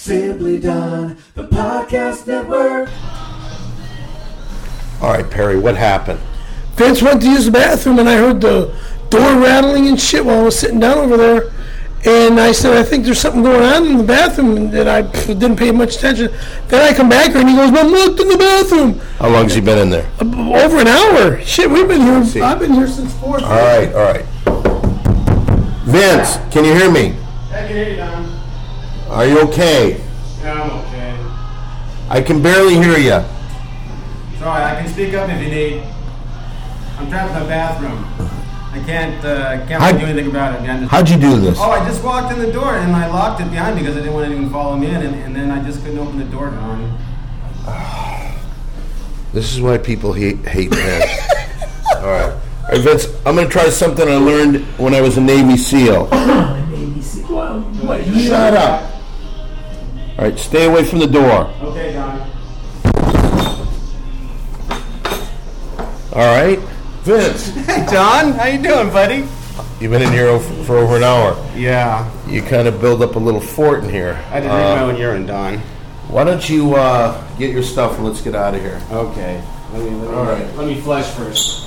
Simply Don, the podcast network. All right, Perry, what happened? Vince went to use the bathroom, and I heard the door rattling and shit while I was sitting down over there. And I said, I think there's something going on in the bathroom that I didn't pay much attention. Then I come back here, and he goes, I'm locked in the bathroom. How long has he been in there? Over an hour. Shit, we've been here. I've been here since 4. All right. Vince, can you hear me? I can hear you, Don. Are you okay? Yeah, I'm okay. I can barely hear you. Sorry, I can speak up if you need. I'm trapped in the bathroom. I can't really do anything about it. How'd you do this? Oh, I just walked in the door and I locked it behind me because I didn't want anyone to follow me in, and then I just couldn't open the door, Don. This is why people hate Vince. All right. Hey, Vince, I'm going to try something I learned when I was a Navy SEAL. Navy SEAL? What? Shut up. All right, stay away from the door. Okay, Don. All right. Vince. Hey, Don. How you doing, buddy? You've been in here for over an hour. Yeah. You kind of build up a little fort in here. I didn't drink my own urine, Don. Why don't you get your stuff and let's get out of here. Okay. Let me flush first.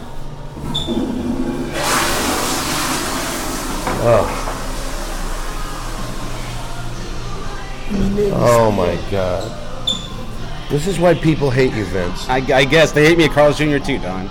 Oh my God. This is why people hate you, Vince. I guess they hate me at Carl's Jr. too, Don.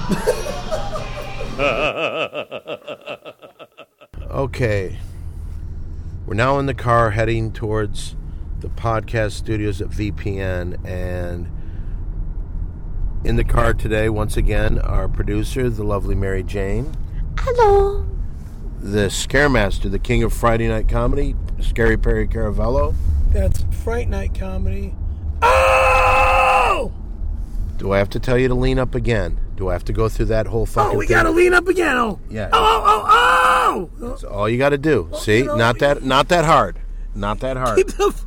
Okay. We're now in the car heading towards the podcast studios at VPN, and in the car today, once again, our producer, the lovely Mary Jane. Hello. The Scaremaster, the king of Friday night comedy, Scary Perry Caravello. That's Fright Night Comedy. Oh! Do I have to tell you to lean up again? Do I have to go through that whole fucking thing? We gotta lean up again. Oh. Yeah. Oh! That's all you got to do. See? Not that hard. Not that hard.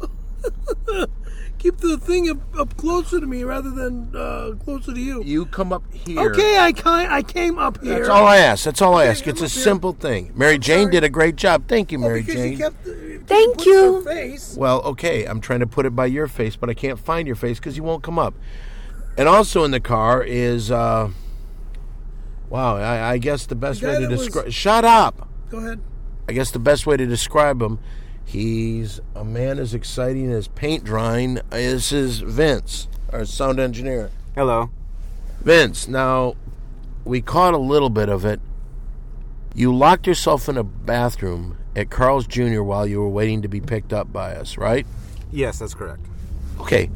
Keep the thing up closer to me rather than closer to you. You come up here. Okay, I came up here. That's all I ask. It's a simple thing. Mary Jane did a great job. Thank you, Mary Jane. Thank you. Well, okay, I'm trying to put it by your face, but I can't find your face because you won't come up. And also in the car is, I guess the best way to describe... Shut up! Go ahead. I guess the best way to describe him, he's a man as exciting as paint drying as his Vince, our sound engineer. Hello. Vince, now, we caught a little bit of it. You locked yourself in a bathroom at Carl's Jr. while you were waiting to be picked up by us, right? Yes, that's correct. Okay.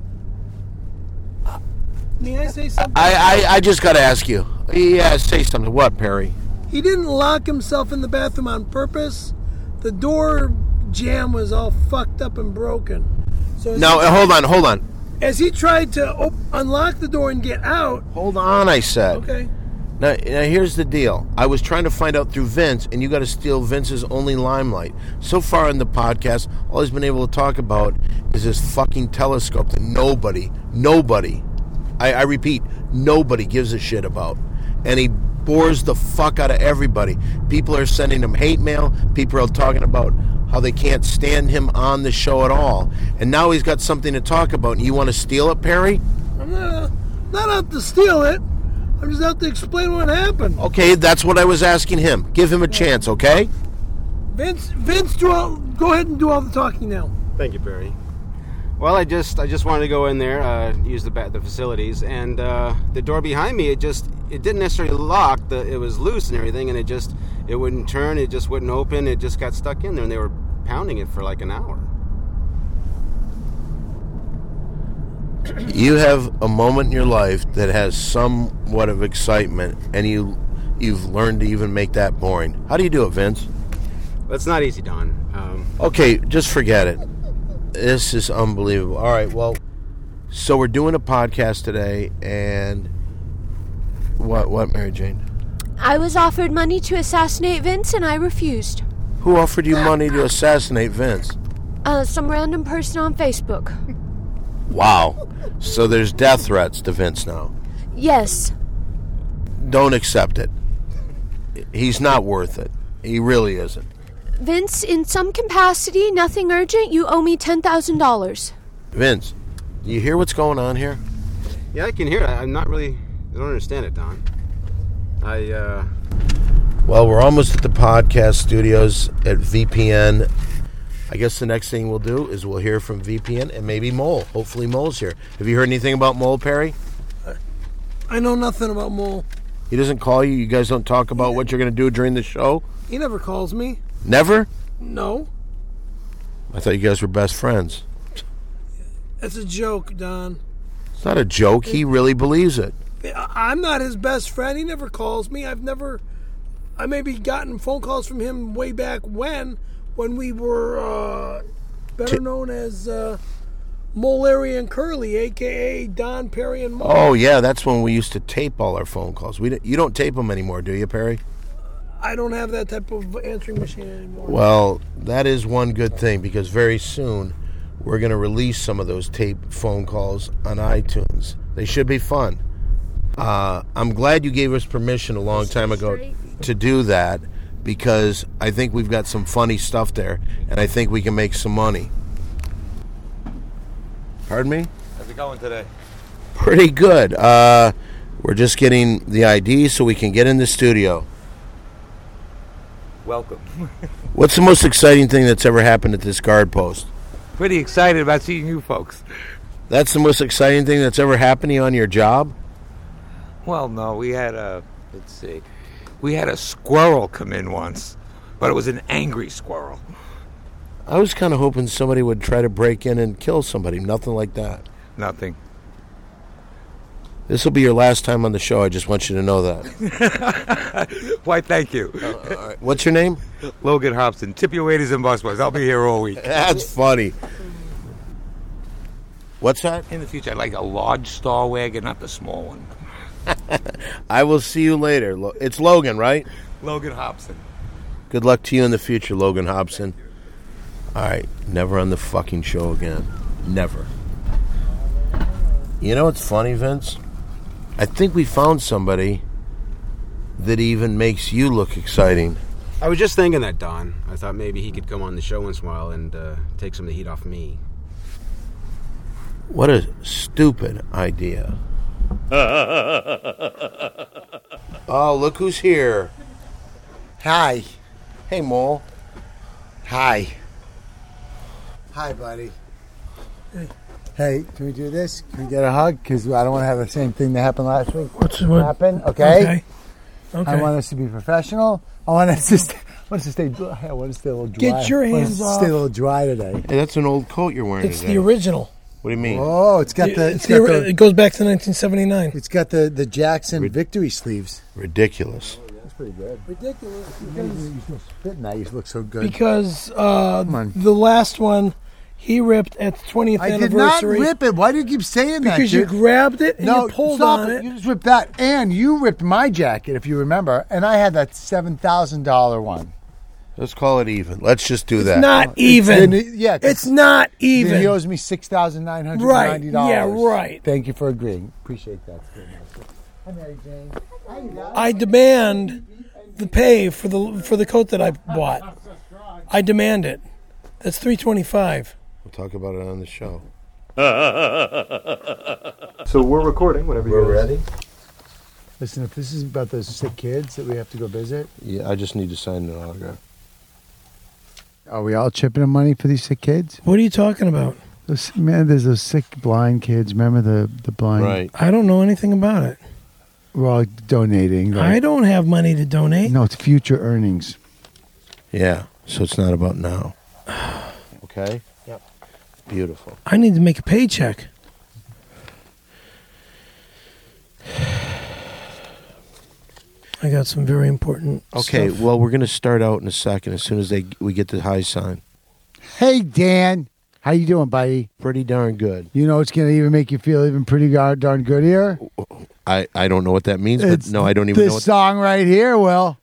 May I say something? I just got to ask you. Yeah, say something. What, Perry? He didn't lock himself in the bathroom on purpose. The door jamb was all fucked up and broken. So hold on. As he tried to unlock the door and get out... Hold on, I said. Okay. Now, here's the deal. I was trying to find out through Vince, and you got to steal Vince's only limelight. So far in the podcast, all he's been able to talk about is this fucking telescope that nobody, I repeat, nobody gives a shit about. And he bores the fuck out of everybody. People are sending him hate mail. People are talking about how they can't stand him on the show at all. And now he's got something to talk about, and you want to steal it, Perry? I'm not out to steal it. I'm just out to explain what happened. Okay, that's what I was asking him. Give him a chance, okay? Vince, go ahead and do all the talking now. Thank you, Barry. Well, I just wanted to go in there, use the facilities, and the door behind me, it didn't necessarily lock. It was loose and everything, and it wouldn't turn. It just wouldn't open. It just got stuck in there, and they were pounding it for like an hour. You have a moment in your life that has somewhat of excitement, and you've learned to even make that boring. How do you do it, Vince? That's not easy, Don. Okay, just forget it. This is unbelievable. All right, well, so we're doing a podcast today, and what, Mary Jane? I was offered money to assassinate Vince, and I refused. Who offered you money to assassinate Vince? Some random person on Facebook. Wow. So there's death threats to Vince now. Yes. Don't accept it. He's not worth it. He really isn't. Vince, in some capacity, nothing urgent, you owe me $10,000. Vince, do you hear what's going on here? Yeah, I can hear it. I don't understand it, Don. Well, we're almost at the podcast studios at VPN. I guess the next thing we'll do is we'll hear from VPN and maybe Mole. Hopefully Mole's here. Have you heard anything about Mole, Perry? I know nothing about Mole. He doesn't call you? You guys don't talk about what you're going to do during the show? He never calls me. Never? No. I thought you guys were best friends. That's a joke, Don. It's not a joke. He really believes it. I'm not his best friend. He never calls me. I maybe gotten phone calls from him way back when we were better known as Mole, Larry, and Curly, a.k.a. Don, Perry, and Mole. Oh, yeah, that's when we used to tape all our phone calls. You don't tape them anymore, do you, Perry? I don't have that type of answering machine anymore. Well, that is one good thing, because very soon we're going to release some of those tape phone calls on iTunes. They should be fun. I'm glad you gave us permission a long time ago to do that, because I think we've got some funny stuff there, and I think we can make some money. Pardon me? How's it going today? Pretty good. We're just getting the ID so we can get in the studio. Welcome. What's the most exciting thing that's ever happened at this guard post? Pretty excited about seeing you folks. That's the most exciting thing that's ever happened to you on your job? Well, no, we had a squirrel come in once, but it was an angry squirrel. I was kind of hoping somebody would try to break in and kill somebody. Nothing like that. Nothing. This will be your last time on the show. I just want you to know that. Why, thank you. All right. What's your name? Logan Hobson. Tip your waiters and busboys. I'll be here all week. That's funny. What's that? In the future, I'd like a large Star Wagon, not the small one. I will see you later. It's Logan, right? Logan Hobson. Good luck to you in the future, Logan Hobson. All right. Never on the fucking show again. Never. You know what's funny, Vince? I think we found somebody that even makes you look exciting. I was just thinking that, Don. I thought maybe he could come on the show once in a while and take some of the heat off me. What a stupid idea. Oh, look who's here. Hi. Hey, Mole. Hi. Hi, buddy. Hey, can we do this? Can we get a hug? Because I don't want to have the same thing that happened last week. What happen? Okay? Okay. I want us to be professional. I want us to stay dry. I want to stay a little dry. Get your hands I want us to off. stay a little dry today. Hey, that's an old coat you're wearing It's today. the original. What do you mean? Oh, it goes back to 1979. It's got the Jackson victory sleeves. Ridiculous. That's pretty good. Ridiculous. You still spitting that. You look so good. Because on. the last one he ripped at the 20th I did not anniversary. rip it. Why do you keep saying that? Because you dude? grabbed it and No, you pulled stop on it. it. You just ripped that, and you ripped my jacket, if you remember, and I had that $7,000 one. Let's call it even. Let's just do that. It's not even. Yeah, It's not even. He owes me $6,990. Right. Yeah, right. Thank you for agreeing. Appreciate that. Hi, Mary Jane. How you doing? I demand the pay for the coat that I bought. I demand it. That's $325. We'll talk about it on the show. So we're recording whenever We're you're ready? Listen, if this is about those sick kids that we have to go visit, Yeah, I just need to sign an autograph. are we all chipping in money for these sick kids? What are you talking about? There's those sick blind kids. Remember the blind? Right. I don't know anything about it. We're all donating. Right? I don't have money to donate. No, it's future earnings. Yeah, so it's not about now. Okay? Yep. Beautiful. I need to make a paycheck. I got some very important Okay, stuff. well, we're going to start out in a second as soon as we get the high sign. Hey, Dan. How you doing, buddy? Pretty darn good. You know it's going to even make you feel even pretty darn good here? I don't know what that means, but It's no, I don't even know this what... song right here, Will.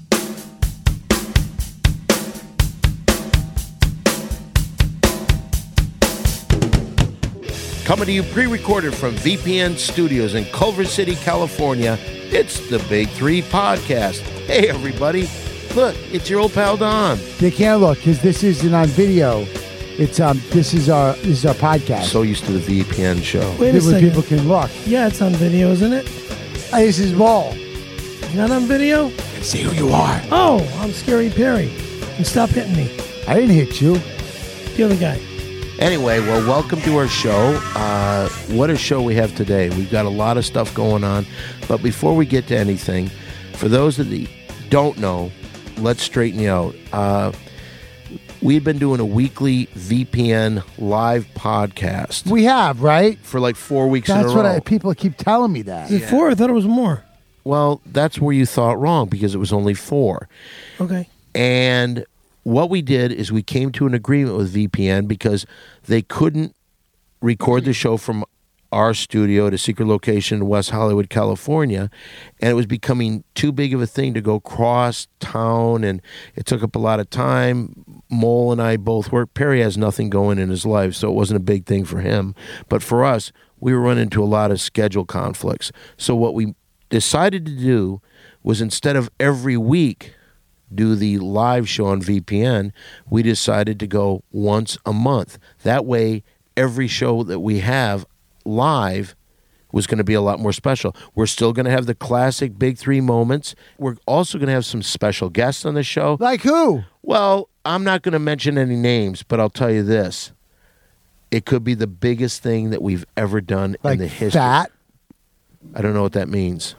Coming to you pre-recorded from VPN Studios in Culver City, California, it's the Big Three Podcast. Hey, everybody. Look, it's your old pal Don. They can't look because this isn't on video. It's this is our podcast. So used to the VPN show. Wait a Where second. people can look. Yeah, it's on video, isn't it? Hey, this is Ball. Not on video? See who you are. Oh, I'm Scary Perry. And stop hitting me. I didn't hit you. The other guy. Anyway, well, welcome to our show. What a show we have today. We've got a lot of stuff going on. But before we get to anything, for those that don't know, let's straighten you out. We've been doing a weekly VPN live podcast. We have, right? For like 4 weeks in a That's row. what people keep telling me that. Is it 4? I thought it was more. Well, that's where you thought wrong because it was only 4. Okay. And what we did is we came to an agreement with VPN because they couldn't record the show from our studio at a secret location in West Hollywood, California, and it was becoming too big of a thing to go cross town, and it took up a lot of time. Mole and I both work. Perry has nothing going in his life, so it wasn't a big thing for him. But for us, we were running into a lot of schedule conflicts. So what we decided to do was instead of every week do the live show on VPN, we decided to go once a month. That way, every show that we have live was going to be a lot more special. We're still going to have the classic Big 3 moments. We're also going to have some special guests on the show. Like who? Well, I'm not going to mention any names, but I'll tell you this. It could be the biggest thing that we've ever done Like in the history. fat? I don't know what that means.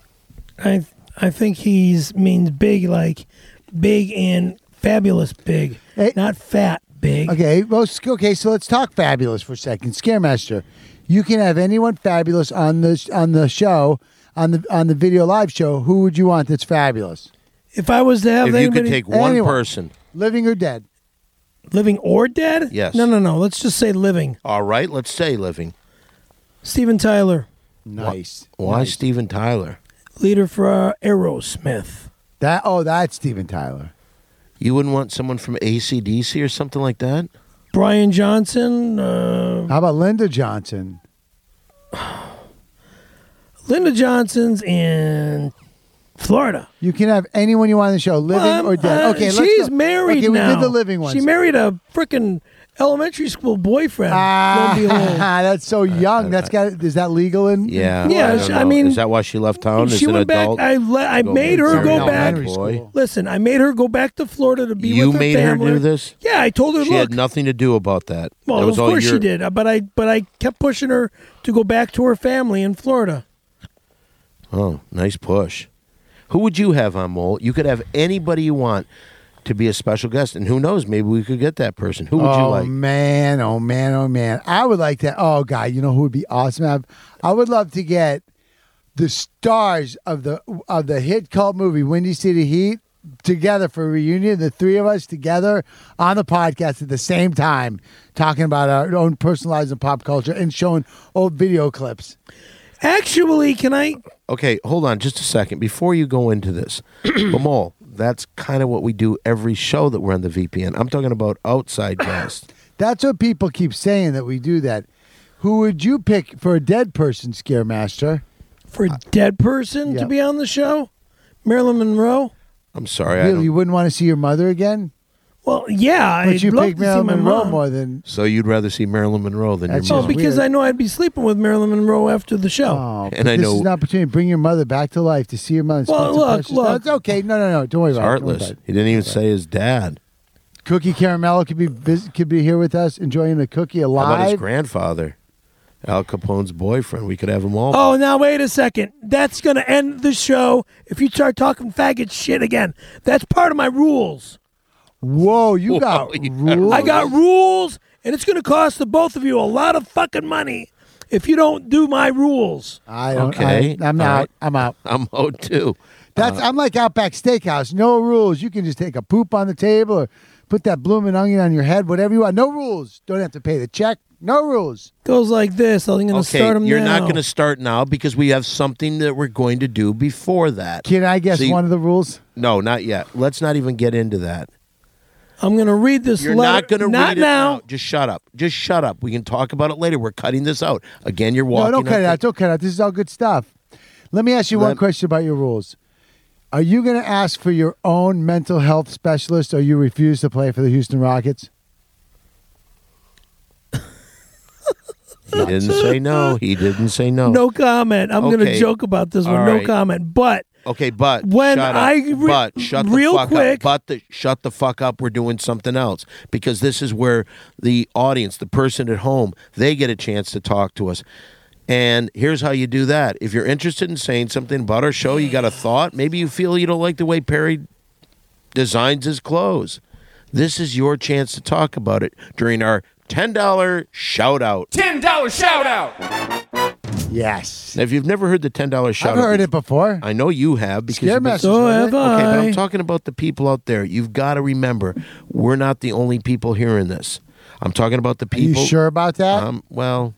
I think he's means big, like big and fabulous big, Hey. not fat big. Okay, well, so let's talk fabulous for a second. Scaremaster, you can have anyone fabulous on the show, on the video live show. Who would you want that's fabulous? If I was to have If you anybody could take one anyone. person. Living or dead? living or dead, Yes. No. Let's just say living. All right, let's say living. Steven Tyler, Nice. Why Nice. Steven Tyler? leader for Aerosmith. That's Steven Tyler. You wouldn't want someone from AC/DC or something like that? Brian Johnson, How about Linda Johnson? Linda Johnson's in Florida. You can have anyone you want on the show, living or dead. Okay, let's she's go. married okay, now. we did the living one. She married a frickin' elementary school boyfriend. Lo and behold. That's so young. Is that legal in? Yeah. Yeah, don't I know. mean, is that why she left town? she As an went back. adult? I Go made back her to go her back. elementary school. Listen, I made her go back to Florida to be You with her made her family. do this? Yeah, I told her, She look. had nothing to do about that. Well, that was of all course your... she did, but I kept pushing her to go back to her family in Florida. Oh, nice push. Who would you have on, Mole? You could have anybody you want to be a special guest, and who knows, maybe we could get that person. Who would you like? Man, oh man. I would like that. Oh God, you know who would be awesome? I would love to get the stars of the hit cult movie Windy City Heat together for a reunion. The three of us together on the podcast at the same time, talking about our own personal lives and pop culture and showing old video clips. Actually, can I? Okay, hold on just a second. Before you go into this, Mole, that's kind of what we do every show that we're on the VPN. I'm talking about outside guests. That's what people keep saying, that we do that. Who would you pick for a dead person, Scaremaster? For a dead person to Yep. be on the show? Marilyn Monroe? I'm sorry. I Really, don't... you wouldn't want to see your mother again? Well, yeah, But I'd you love pick to see Marilyn my Monroe mom. more than... So you'd rather see Marilyn Monroe than That's your Well, mom? just because weird. I know I'd be sleeping with Marilyn Monroe after the show. Oh, And but I this know- is an opportunity to bring your mother back to life, to see your mother. Well, spend some look, precious- look. No, it's okay. No. Don't worry It's about it. Don't worry heartless. about it. He didn't even say his dad. Cookie Caramello could be here with us, enjoying the cookie How about his alive. grandfather? Al Capone's boyfriend. We could have them all. Oh, now wait a second. That's going to end the show if you start talking faggot shit again. That's part of my rules. Whoa, you got you got rules. I got rules, and it's going to cost the both of you a lot of fucking money if you don't do my rules. I don't. Okay. I'm All out. right. I'm out. I'm out too. I'm like Outback Steakhouse. No rules. You can just take a poop on the table or put that blooming onion on your head, whatever you want. No rules. Don't have to pay the check. No rules. Goes like this. I'm going to Okay, start them you're now. not going to start now because we have something that we're going to do before that. Can I guess See- one of the rules? No, not yet. Let's not even get into that. I'm going to read this You're letter. not going to read it now. now. Just shut up. Just shut up. We can talk about it later. We're cutting this out. Again, you're walking. No, don't cut it up out. Don't cut it out. This is all good stuff. Let me ask you one Let- question about your rules. Are you going to ask for your own mental health specialist, or you refuse to play for the Houston Rockets? He didn't say no. He didn't say no. No comment. I'm going to Okay. joke about this one. All No right. comment. But Okay, but when shut I up. re- But shut the real fuck quick- up. Shut the fuck up. We're doing something else because this is where the audience, the person at home, they get a chance to talk to us. And here's how you do that. If you're interested in saying something about our show, you got a thought. Maybe you feel you don't like the way Perry designs his clothes. This is your chance to talk about it during our $10 shout out. $10 shout out. Yes. Now, if you've never heard the $10 shout I've out, heard it before. I know you have because you've been- Scaremasters So heard have it. I. Okay, but I'm talking about the people out there. You've got to remember, we're not the only people hearing this. I'm talking about the Are you people. sure about that? Well,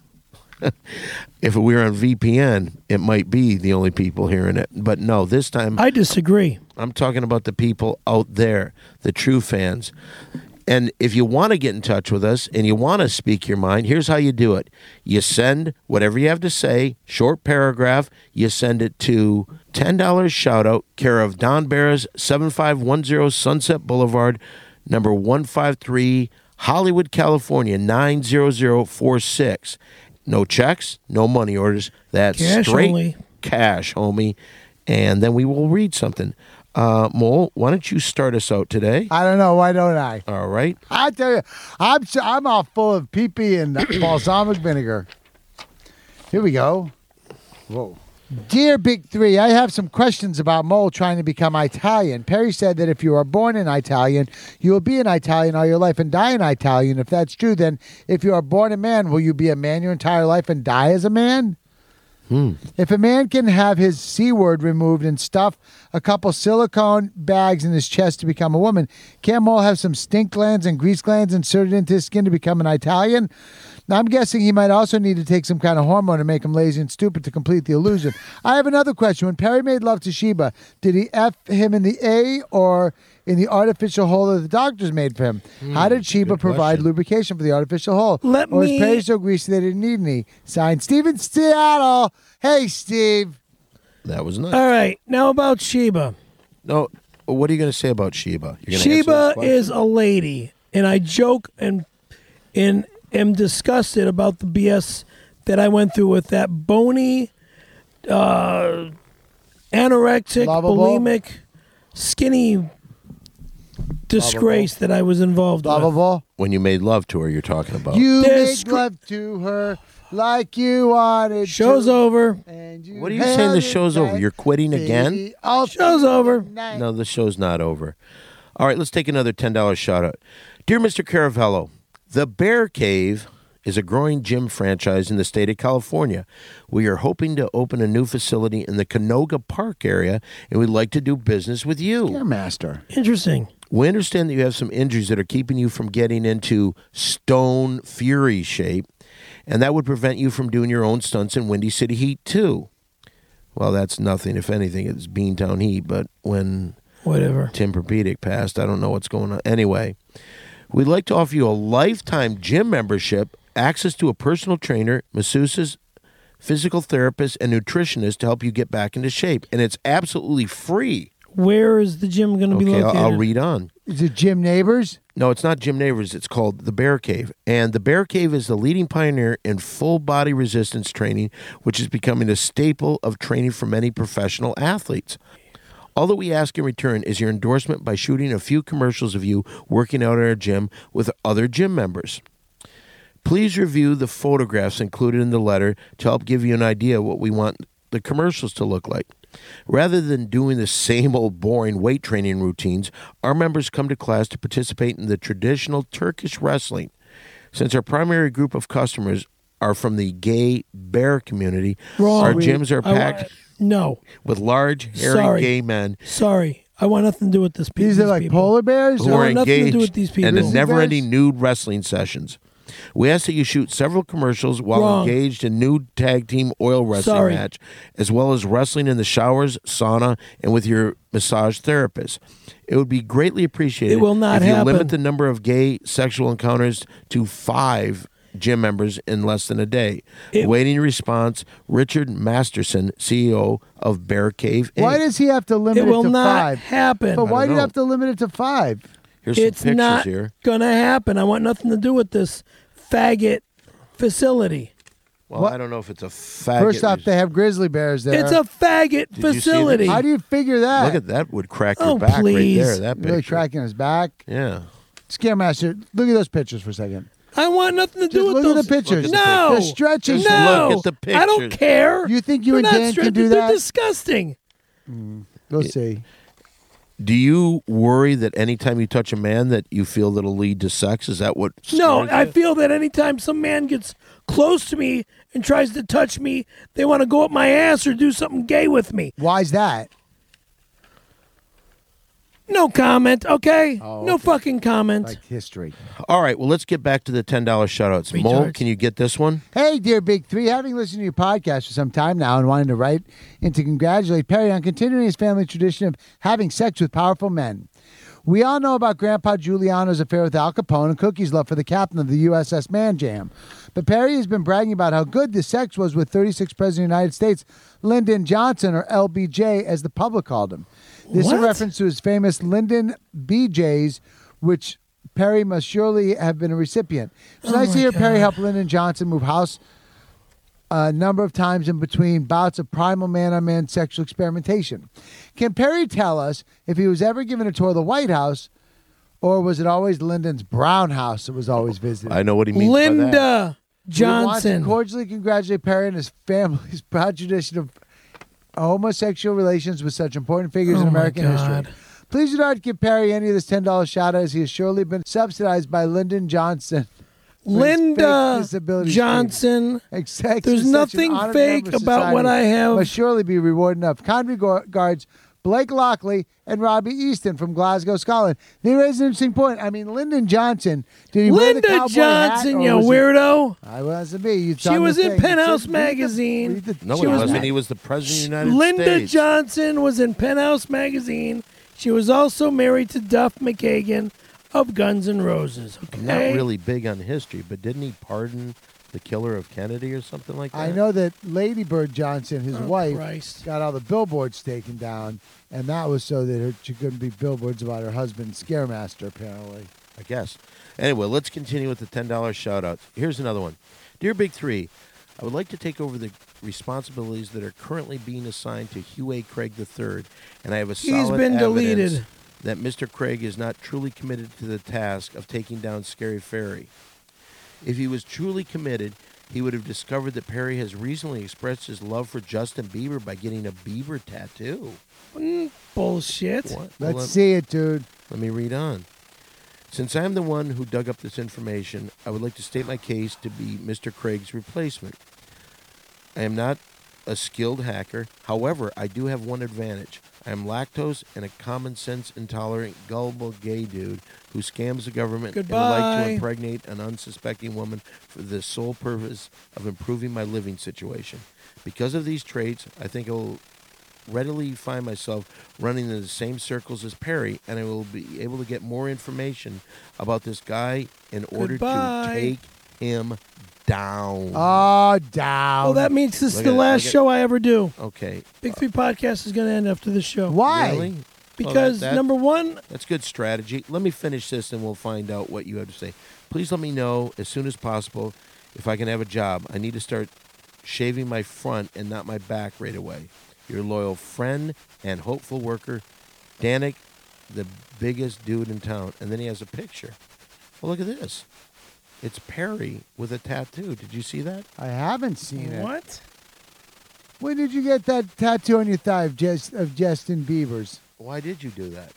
if we were on VPN, it might be the only people hearing it. But no, this time I disagree. I'm talking about the people out there, the true fans. And if you want to get in touch with us and you want to speak your mind, here's how you do it. You send whatever you have to say, short paragraph, you send it to $10 shout out, care of Don Barras, 7510 Sunset Boulevard, number 153, Hollywood, California, 90046. No checks, no money orders. That's Cash straight only. cash, homie. And then we will read something. Mole, why don't you start us out today? I don't know. Why don't I? All right. I tell you, I'm all full of pee-pee and balsamic vinegar. Here we go. Whoa. Dear Big Three, I have some questions about Mole trying to become Italian. Perry said that if you are born an Italian, you will be an Italian all your life and die an Italian. If that's true, then if you are born a man, will you be a man your entire life and die as a man? If a man can have his C word removed and stuff a couple silicone bags in his chest to become a woman, can Mole have some stink glands and grease glands inserted into his skin to become an Italian? Now, I'm guessing he might also need to take some kind of hormone to make him lazy and stupid to complete the illusion. I have another question. When Perry made love to Sheba, did he F him in the A or in the artificial hole that the doctors made for him? How did Sheba provide lubrication for the artificial hole? Let or me- was Perry so greasy they didn't need any? Signed, Steven Seattle. Hey, Steve. That was nice. All right. Now about Sheba. No, what are you going to say about Sheba? You're gonna answer Sheba this question? is a lady, and I joke and am disgusted about the BS that I went through with that bony, anorexic, Lovable? bulimic, skinny disgrace that I was involved with. Lovable. When you made love to her, you're talking about. You This made love to her like you wanted Show's to. over. And you What are you saying the held show's it over? back, You're quitting again? baby, all Show's over. night. No, the show's not over. All right, let's take another $10 shout out. Dear Mr. Caravello, the Bear Cave is a growing gym franchise in the state of California. We are hoping to open a new facility in the Canoga Park area, and we'd like to do business with you. Master. Interesting. We understand that you have some injuries that are keeping you from getting into Stone Fury shape, and that would prevent you from doing your own stunts in Windy City Heat, too. Well, that's nothing. If anything, it's Beantown Heat, but when Whatever. Tim Perpedic passed, I don't know what's going on. Anyway, we'd like to offer you a lifetime gym membership, access to a personal trainer, masseuses, physical therapist, and nutritionist to help you get back into shape, and it's absolutely free. Where is the gym going to be Okay, located? I'll read on. Is it Jim Neighbors? No, it's not Jim Neighbors. It's called the Bear Cave. And the Bear Cave is the leading pioneer in full body resistance training, which is becoming a staple of training for many professional athletes. All that we ask in return is your endorsement by shooting a few commercials of you working out at our gym with other gym members. Please review the photographs included in the letter to help give you an idea what we want the commercials to look like. Rather than doing the same old boring weight training routines, our members come to class to participate in the traditional Turkish wrestling. Since our primary group of customers are from the gay bear community, Wrong. our gyms are packed No. with large, hairy Sorry. gay men Sorry. I want nothing to do with this people. These are like polar bears? who I are want nothing to do engaged with these people. in the Grizzly never-ending nude wrestling sessions. We ask that you shoot several commercials while Wrong. engaged in nude tag team oil wrestling Sorry. match, as well as wrestling in the showers, sauna, and with your massage therapist. It would be greatly appreciated It will not if you happen. limit the number of gay sexual encounters to 5 gym members in less than a day. Waiting response, Richard Masterson, CEO of Bear Cave Inc. Why does he have to limit It it will to not 5? happen. But why do you know. have to limit it to 5? Here's some It's pictures not here. gonna happen. I want nothing to do with this faggot facility. Well, I don't know if it's a faggot. First off, they have grizzly bears there. It's a faggot you see this? facility. How do you figure that? Look at that would crack Oh, your back please. right there. That picture. Really cracking his back. Yeah. Scaremaster, look at those pictures for a second. I want nothing to do Just with look those. at the pictures. No. The stretches. No. Look at the I don't pictures. care. You think you They're and not Dan can do They're that? disgusting. Go see. Do you worry that anytime you touch a man that you feel that'll lead to sex? Is that what No, scares I you? feel that anytime some man gets close to me and tries to touch me, they want to go up my ass or do something gay with me. Why's that? No comment, okay? Oh, No okay. fucking comment. Like history. All right, well, let's get back to the $10 shoutouts. Mole, Retards. can you get this one? Hey, dear Big Three, having listened to your podcast for some time now and wanting to write and to congratulate Perry on continuing his family tradition of having sex with powerful men. We all know about Grandpa Giuliano's affair with Al Capone and Cookie's love for the captain of the USS Man Jam. But Perry has been bragging about how good the sex was with 36th President of the United States, Lyndon Johnson, or LBJ, as the public called him. This is a What? reference to his famous Lyndon BJs, which Perry must surely have been a recipient. It's nice to my hear Perry God. help Lyndon Johnson move house a number of times in between bouts of primal man-on-man sexual experimentation. Can Perry tell us if he was ever given a tour of the White House, or was it always Lyndon's brown house that was always visited? I know what he means by that. Linda We want to Johnson. cordially congratulate Perry and his family's proud tradition of homosexual relations with such important figures in Oh, my American God. history. Please do not give Perry any of this $10 shout out, as he has surely been subsidized by Lyndon Johnson. for his fake Linda disability Johnson. Exactly. There's nothing fake about what I have. Must surely be rewarded enough. Kind regards, Blake Lockley and Robbie Easton from Glasgow, Scotland. They raise an interesting point. I mean, Lyndon Johnson, did he wear the Linda cowboy Johnson, hat, you or was he- weirdo. I wasn't me. You She done was the in thing. Penthouse Read magazine. read the- No, She he was wasn't. ma- He was the president of the United Linda States. Johnson was in Penthouse magazine. She was also married to Duff McKagan of Guns N' Roses. Okay? I'm not really big on history, but didn't he pardon the killer of Kennedy or something like that? I know that Lady Bird Johnson, his Oh, wife, Christ. got all the billboards taken down, and that was so that she couldn't be billboards about her husband, Scaremaster, apparently. I guess. Anyway, let's continue with the $10 shout-outs. Here's another one. Dear Big Three, I would like to take over the responsibilities that are currently being assigned to Hugh A. Craig III, and I have a solid been evidence deleted. that Mr. Craig is not truly committed to the task of taking down Scary Ferry. If he was truly committed, he would have discovered that Perry has recently expressed his love for Justin Bieber by getting a Bieber tattoo. Bullshit. What? Let's Well, see it, dude. let me read on. Since I'm the one who dug up this information, I would like to state my case to be Mr. Craig's replacement. I am not a skilled hacker. However, I do have one advantage. I am lactose and a common sense intolerant, gullible gay dude who scams the government and would like Goodbye. to impregnate an unsuspecting woman for the sole purpose of improving my living situation. Because of these traits, I think I will readily find myself running in the same circles as Perry, and I will be able to get more information about this guy in order Goodbye. to take him down. Oh, down. Well, that means this is Look the at it, last look at- show I ever do. Okay. Big Three Podcast is going to end after this show. Why? Really? Because, Well, that- number one, That's good strategy. Let me finish this and we'll find out what you have to say. Please let me know as soon as possible if I can have a job. I need to start shaving my front and not my back right away. Your loyal friend and hopeful worker, Danik, the biggest dude in town. And then he has a picture. Well, look at this. It's Perry with a tattoo. Did you see that? I haven't seen it. what? When did you get that tattoo on your thigh of Justin Bieber's? Why did you do that?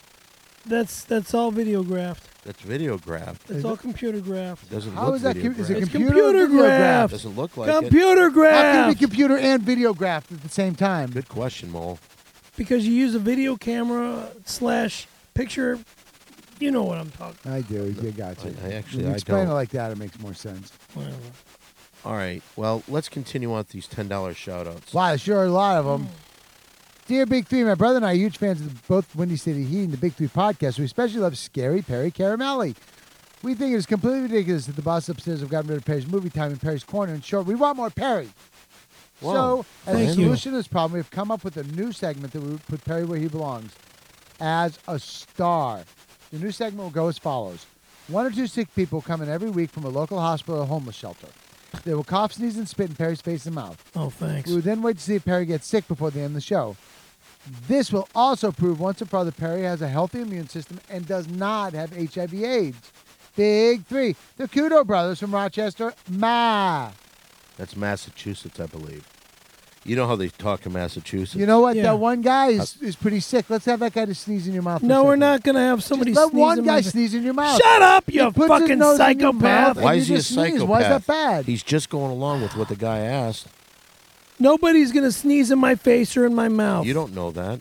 That's all videographed. That's videographed. It's all computer graphed. Doesn't How look is that? videographed. Is it It's computer or computer videograph? graph. Doesn't look like it. Computer How can it be graphed. computer and videographed at the same time? Good question, Mole. Because you use a video camera / picture. You know what I'm talking I do. You got you. I actually- When you I explain don't. it like that, it makes more sense. Whatever. All right. Well, let's continue on with these $10 shout-outs. Wow, sure are a lot of them. Dear Big Three, my brother and I are huge fans of both Windy City Heat and the Big Three podcast. We especially love Scary Perry Caramelli. We think it is completely ridiculous that the boss upstairs have gotten rid of Perry's movie time in Perry's corner. In short, we want more Perry. Whoa. So, as a Thank you. solution to this problem, we've come up with a new segment that will put Perry where he belongs, as a star. The new segment will go as follows. 1 or 2 sick people come in every week from a local hospital or homeless shelter. They will cough, sneeze, and spit in Perry's face and mouth. Oh, thanks. We will then wait to see if Perry gets sick before the end of the show. This will also prove once and for all that Perry has a healthy immune system and does not have HIV/AIDS. Big 3. The Kudo brothers from Rochester, Ma. That's Massachusetts, I believe. You know how they talk in Massachusetts. You know what? Yeah. That one guy is pretty sick. Let's have that guy to sneeze in your mouth. No, we're not going to have somebody Just let sneeze one in guy my- sneeze in your mouth. Shut up, He you puts his fucking nose in your mouth psychopath. and Why you is he a just sneeze. psychopath? Why is that bad? He's just going along with what the guy asked. Nobody's going to sneeze in my face or in my mouth. You don't know that.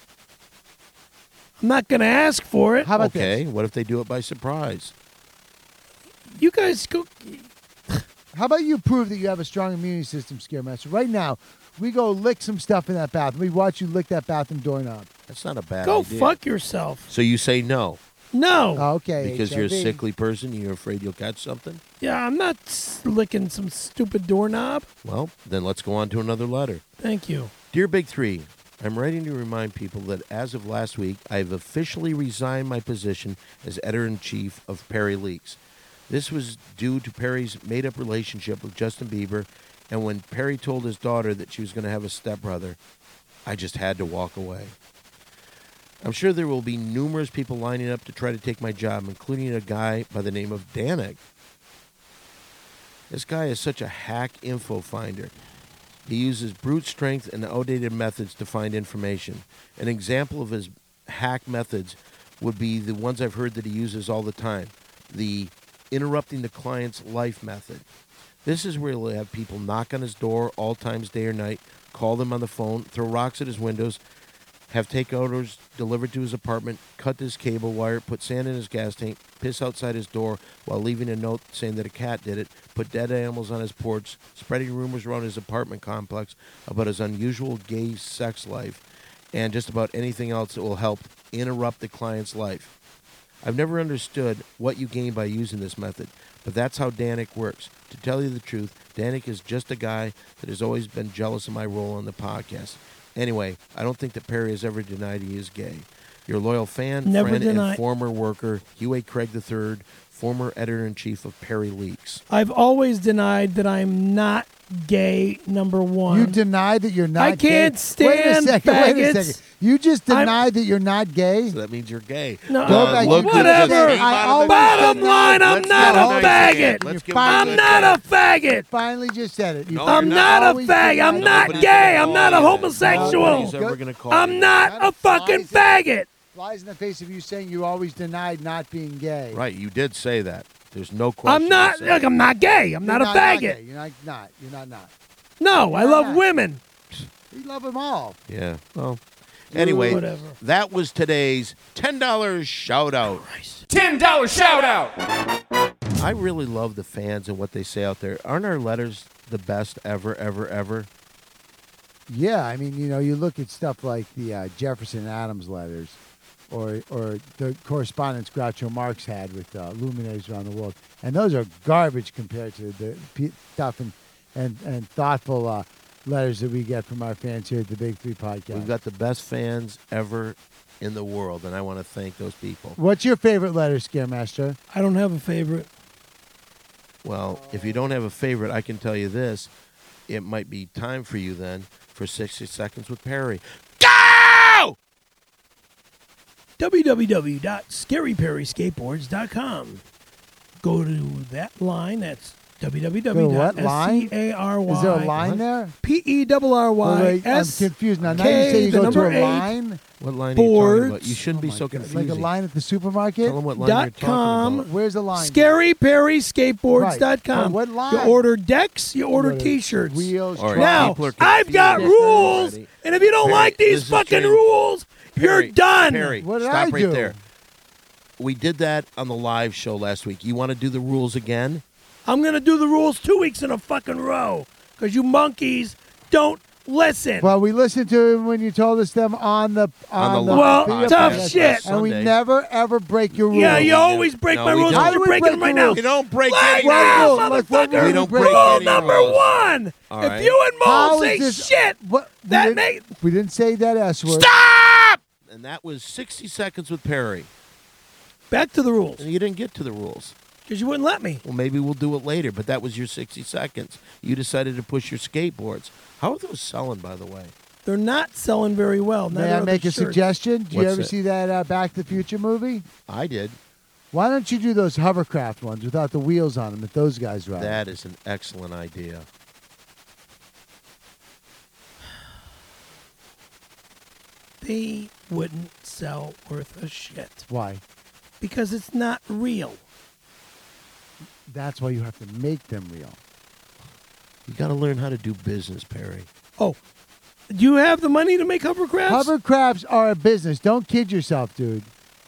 I'm not going to ask for it. How about Okay, this? what if they do it by surprise? You guys go. How about you prove that you have a strong immunity system, Scaremaster? Right now, we go lick some stuff in that bathroom. We watch you lick that bathroom doorknob. That's not a bad Go idea. fuck yourself. So you say no No. Oh, okay. because you're a HIV. sickly person and you're afraid you'll catch something? Yeah, I'm not licking some stupid doorknob. Well, then let's go on to another letter. Thank you. Dear Big Three, I'm writing to remind people that as of last week, I have officially resigned my position as editor-in-chief of Perry Leaks. This was due to Perry's made-up relationship with Justin Bieber, and when Perry told his daughter that she was going to have a stepbrother, I just had to walk away. I'm sure there will be numerous people lining up to try to take my job, including a guy by the name of Danik. This guy is such a hack info finder. He uses brute strength and outdated methods to find information. An example of his hack methods would be the ones I've heard that he uses all the time. The interrupting the client's life method. This is where he'll have people knock on his door all times, day or night, call them on the phone, throw rocks at his windows, have takeouters delivered to his apartment, cut his cable wire, put sand in his gas tank, piss outside his door while leaving a note saying that a cat did it, put dead animals on his porch, spreading rumors around his apartment complex about his unusual gay sex life, and just about anything else that will help interrupt the client's life. I've never understood what you gain by using this method, but that's how Danik works. To tell you the truth, Danik is just a guy that has always been jealous of my role on the podcast. Anyway, I don't think that Perry has ever denied he is gay. Your loyal fan, Never friend, denied. and former worker, Hugh A. Craig III, former editor-in-chief of Perry Leaks. I've always denied that I'm not gay, number one. You deny that you're not I can't gay? stand Wait a second. faggots. You just denied that you're not gay? So that means you're gay. No, Go back. look, whatever. just- I always Bottom said line, that. I'm Let's not get a nice faggot. again. Let's give I'm him not a faggot. Finally just said it. You No, I'm you're not a always fag. denied I'm it. not Nobody's gay. gonna I'm not a call you that. homosexual. Nobody's ever gonna call I'm you not That a fucking flies faggot. Flies in the face of you saying you always denied not being gay. that. Right, you did say that. There's no question. I'm not. you said Look, I'm not gay. I'm You're not a faggot. gay. You're not. You're not. No, I Why love not? women. We love them all. Yeah. Well, anyway, Whatever. that was today's $10 shout out. $10 shout out. I really love the fans and what they say out there. Aren't our letters the best ever, ever, ever? Yeah, I mean, you look at stuff like the Jefferson Adams letters, or the correspondence Groucho Marx had with luminaries around the world, and those are garbage compared to the stuff and thoughtful letters that we get from our fans here at the Big Three Podcast. We've got the best fans ever in the world, and I want to thank those people. What's your favorite letter, Scaremaster? I don't have a favorite. Well, if you don't have a favorite, I can tell you this. It might be time for you then for 60 Seconds with Perry. Go! www.scaryperryskateboards.com. Go to that line. That's What line? www.scarry. Is there a line there? Perry. Wait, I'm confused now. Now you say you go to a line, What line are you talking about? Boards. You shouldn't be so confused. like a line at the supermarket. Tell them what line you're talking .com. about. Where's the line? ScaryPerryskateboards.com. Right. What line? You order decks, you order Order T-shirts. Wheels. All right. Now, People are I've got confused rules, already. and if you don't Perry, like this these is fucking James. rules, you're Perry, done. Perry, What did stop I right do? there. We did that on the live show last week. You want to do the rules again? I'm going to do the rules 2 weeks in a fucking row because you monkeys don't listen. Well, we listened to him when you told us them on the Well, video tough podcast, shit. and we never ever break your rules. Yeah, you always break my rules. How You're do we breaking break them right the now. rules? You don't break Right any now, rules. motherfucker. We don't break Rule any number rules. one. All If right. you and How Mo is say this- shit, What? We didn't say that S word. stop. And that was 60 seconds with Perry. Back to the rules. And you didn't get to the rules. Because you wouldn't let me. Well, maybe we'll do it later, but that was your 60 seconds. You decided to push your skateboards. How are those selling, by the way? They're not selling very well. May I make a suggestion? Did you What's ever that? see that Back to the Future movie? I did. Why don't you do those hovercraft ones without the wheels on them that those guys ride? That is an excellent idea. They wouldn't sell worth a shit. Why? Because it's not real. That's why you have to make them real. You got to learn how to do business, Perry. Oh, do you have the money to make hovercrafts? Hovercrafts are a business. Don't kid yourself, dude.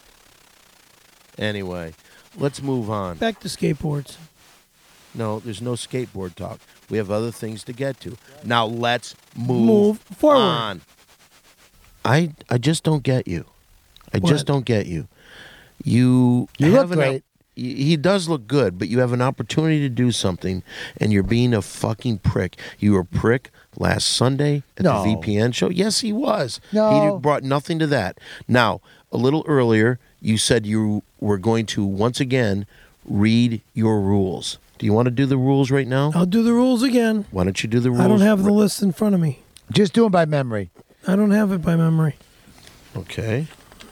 Anyway, let's move on. Back to skateboards. No, there's no skateboard talk. We have other things to get to. Now let's move Move forward. on. I just don't get you. I just don't get you. You look have great. He does look good, but you have an opportunity to do something, and you're being a fucking prick. You were a prick last Sunday at No. the VPN show. Yes, he was. No. He brought nothing to that. Now, a little earlier, you said you were going to, once again, read your rules. Do you want to do the rules right now? I'll do the rules again. Why don't you do the rules? I don't have the list in front of me. Just do them by memory. I don't have it by memory. Okay.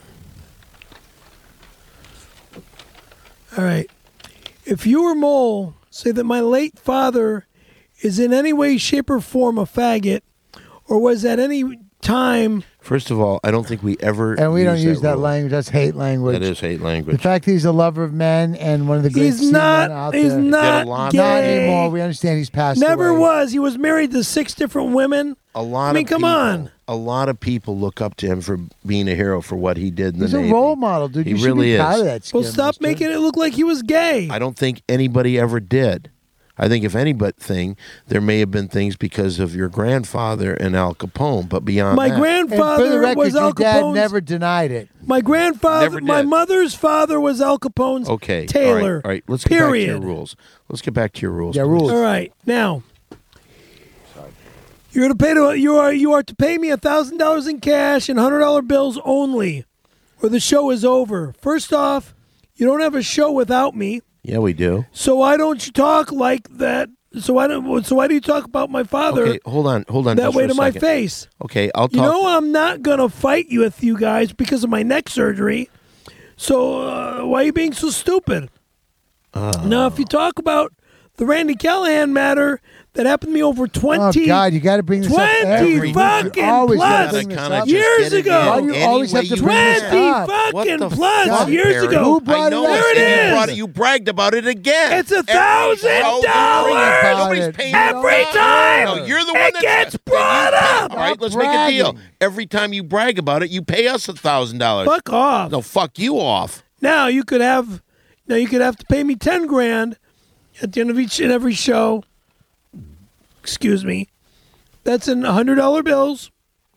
All right. If you or Mole say that my late father is in any way, shape, or form a faggot, or was at any time... First of all, I don't think we ever And we don't use that rule. language. That's hate language. That is hate language. The fact he's a lover of men and one of the great He's seamen not, out he's there. not lot gay. Not anymore. We understand he's passed Never away. was. He was married to 6 different women. A lot I mean, of come people, on. A lot of people look up to him for being a hero for what he did in He's the a Navy. role model, dude. He You should really be is. proud of that Well, skin, stop mister. making it look like he was gay. I don't think anybody ever did. I think if anything, there may have been things because of your grandfather and Al Capone, but beyond My that, And for the grandfather record, was your Al dad Capone's... never denied it. My grandfather, Never my did. mother's father was Al Capone's okay, Taylor. All right. Let's get back to Period. your rules. Let's get back to your rules. Yeah, please. rules. All right, now you're to pay you are to pay me $1,000 in cash and $100 bills only, or the show is over. First off, you don't have a show without me, Yeah, we do. so why don't you talk like that? So why do you talk about my father Okay, hold on. that just way for to a my second. face? Okay, I'll talk. You know I'm not gonna fight you with you guys because of my neck surgery. So why are you being so stupid? Now, if you talk about the Randy Callahan matter that happened to me over 20, Oh, God, you got to bring this up 20 every week. fucking You always gotta plus bring this Kinda up. just years get it ago. in Why do you any always way have to you bring this can. 20 up? What fucking the plus fuck, years Barry? ago. Who brought I know it up? There it and you is. brought it- You bragged about it again. It's $1,000. Nobody's paying you Every for time No, you're the it one that gets then brought you- up. All right, let's make a deal. bragging. Every time you brag about it, you pay us $1,000. Fuck off. No, fuck you off. Now you could have to pay me $10,000 at the end of each and every show. Excuse me. That's in $100 bills.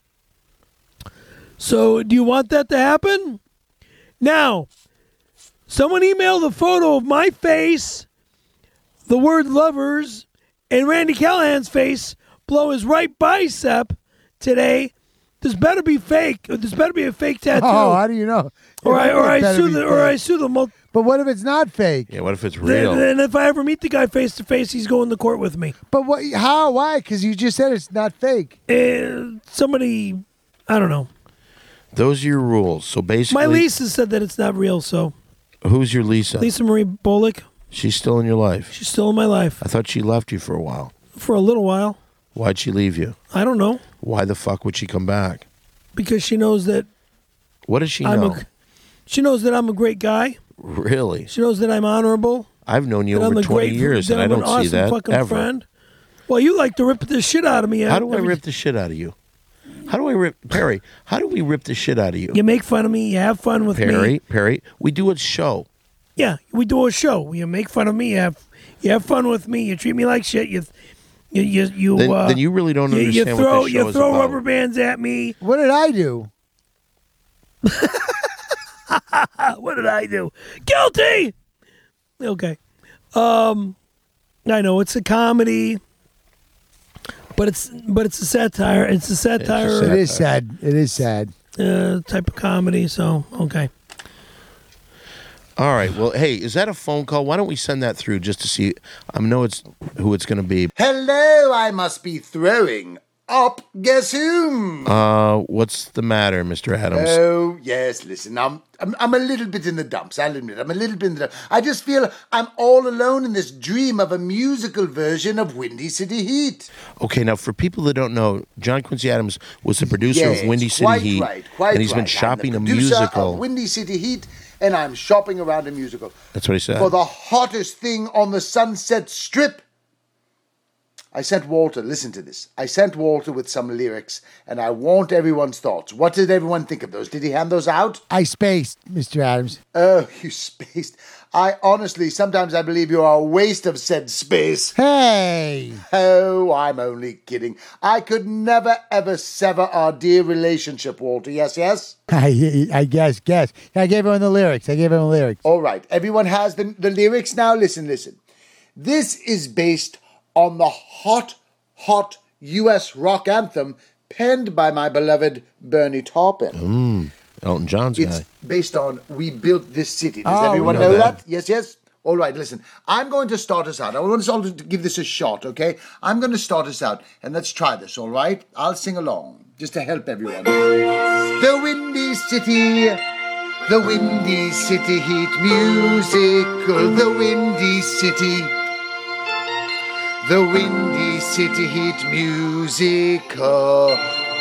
So do you want that to happen? Now, someone emailed a photo of my face, the word lovers, and Randy Callahan's face below his right bicep today. This better be fake. This better be a fake tattoo. Oh, how do you know? Or I It better sue be the or I fake. sue the But what if it's not fake? Yeah, what if it's real? then if I ever meet the guy face to face, he's going to court with me. But what? How? Why? Because you just said it's not fake. Somebody, I don't know. Those are your rules. So basically, My Lisa said that it's not real. So who's your Lisa? Lisa Marie Bullock, She's still in your life. she's still in my life I thought she left you for a while. for a little while. Why'd she leave you? I don't know, Why the fuck would she come back? because she knows that What does she I'm know? she knows that I'm a great guy. Really? She knows that I'm honorable. I've known you that I'm over a 20 great, years, that and I I'm an don't awesome see that fucking ever. friend. Well, you like to rip the shit out of me. How do I every- rip the shit out of you? How do I rip Perry? How do we rip the shit out of you? You make fun of me. You have fun with me. Perry, we do a show. Yeah, we do a show. You make fun of me. You have fun with me. You treat me like shit. Then you really don't understand what this show You is throw about. rubber bands at me. What did I do? What did I do? Guilty. Okay. I know it's a comedy, but it's a satire. It's a satire. It is sad. It is sad. Type of comedy. So okay. All right. Well, hey, is that a phone call? Why don't we send that through just to see? I know it's who it's going to be. Hello, I must be throwing up. Guess whom? What's the matter, Mr. Adams? Oh, yes, listen, I'm a little bit in the dumps, I'll admit. I'm a little bit in the dumps. I just feel I'm all alone in this dream of a musical version of Windy City Heat. Okay, now for people that don't know, John Quincy Adams was the producer Yes, of Windy City quite Heat, right, quite and he's been right. shopping a I'm the producer musical. of Windy City Heat, and I'm shopping around a musical. That's what he said. For the hottest thing on the Sunset Strip. I sent Walter, listen to this. I sent Walter with some lyrics, and I want everyone's thoughts. What did everyone think of those? Did he hand those out? I spaced, Mr. Adams. Oh, you spaced. I honestly, sometimes I believe you are a waste of said space. Hey! Oh, I'm only kidding. I could never, ever sever our dear relationship, Walter. Yes, yes? I guess. I gave him the lyrics. All right. Everyone has the lyrics now? Listen. This is based on the hot U.S. rock anthem penned by my beloved Bernie Taupin. Elton John's It's guy. based on We Built This City. Does Oh, everyone we know know that. that? Yes? All right, listen. I'm going to start us out. I want us all to give this a shot, okay? I'm going to start us out, and let's try this, all right? I'll sing along, just to help everyone. The Windy City Heat musical, the Windy City Heat musical.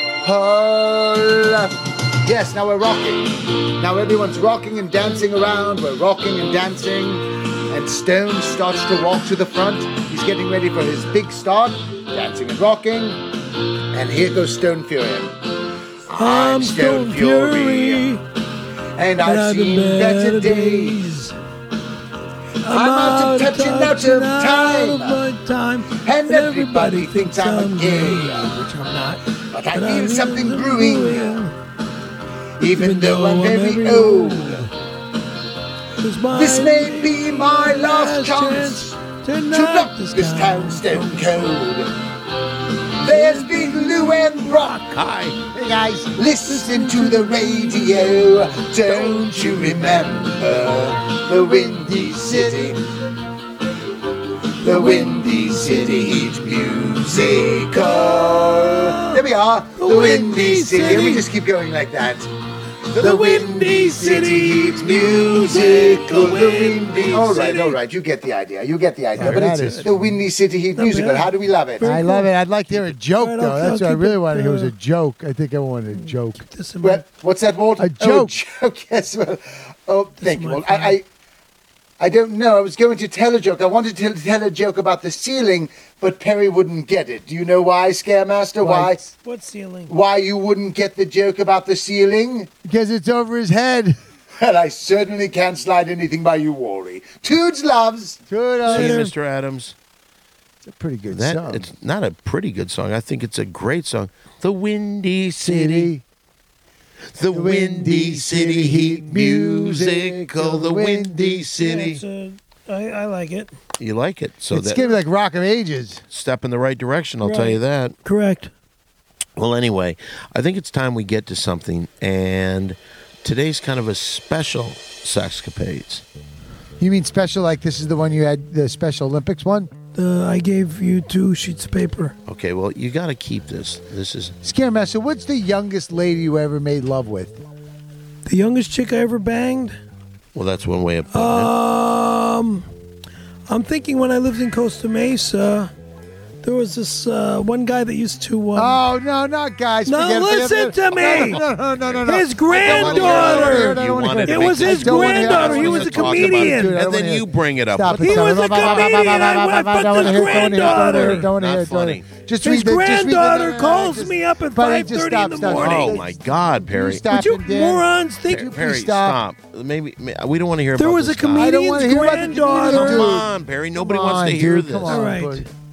Yes, now we're rocking. Now everyone's rocking and dancing around. We're rocking and dancing. And Stone starts to walk to the front. He's getting ready for his big start. Dancing and rocking. And here goes Stone Fury. I'm Stone Fury. And I've seen better days. I'm out of touch and out of time. And everybody thinks I'm gay. Which I'm not. But I feel something brewing. Even though I'm very old. This may be my last chance to knock this town stone cold. There's Big Lou and Brock. Hi. Hey guys, listen to the radio. Don't you remember the Windy City? The Windy City Heat musical. There we are. The Windy City. And we just keep going like that. The Windy City Heat musical. The Windy. All right. You get the idea. But it's the Windy City Heat musical. How do we love it? I love it. I'd like to hear a joke, Right, though. I'll That's what I keep really it, wanted to hear was a joke. I think I wanted a joke. This in my- What's that, Walt? A joke. Oh, a joke. Yes. Well, thank you, Walt. I don't know. I was going to tell a joke. I wanted to tell a joke about the ceiling, but Perry wouldn't get it. Do you know why, Scaremaster? Why? What ceiling? Why you wouldn't get the joke about the ceiling? Because it's over his head. Well, I certainly can't slide anything by you, Wally. Toots loves. See, Mr. Adams. It's a pretty good song. It's not a pretty good song. I think it's a great song. The Windy City. The Windy City Heat musical. The Windy City. I like it. You like it? So It's that gonna be like Rock of Ages. step in the right direction. I'll tell you that. Correct. Well, anyway, I think it's time we get to something, and today's kind of a special Sexcapades. You mean special like this is the one you had, the Special Olympics one? I gave you 2 sheets of paper. Okay, well, you got to keep this. This is Scaremaster, what's the youngest lady you ever made love with? The youngest chick I ever banged? well, that's one way of putting it. I'm thinking when I lived in Costa Mesa, there was this one guy that used to. Oh no, not guys! No, forget it. listen to me. No. His granddaughter. It was his granddaughter. He was a comedian. And then you bring it up. Stop What it. He was a comedian. I fucked his granddaughter. Don't Not hear funny. it. Just His read the- just read the- granddaughter no, calls just- me up at Buddy, just 5:30 in the stop. morning. Oh my God, Perry! Stop Would you it, Dan. morons think Perry, stop. Maybe we don't want to hear there about was a this guy. I don't wanna comedian's hear about the comedian, granddaughter? dude. Come on, Perry. Nobody Come wants on, to hear dude, this. come on, All right. buddy.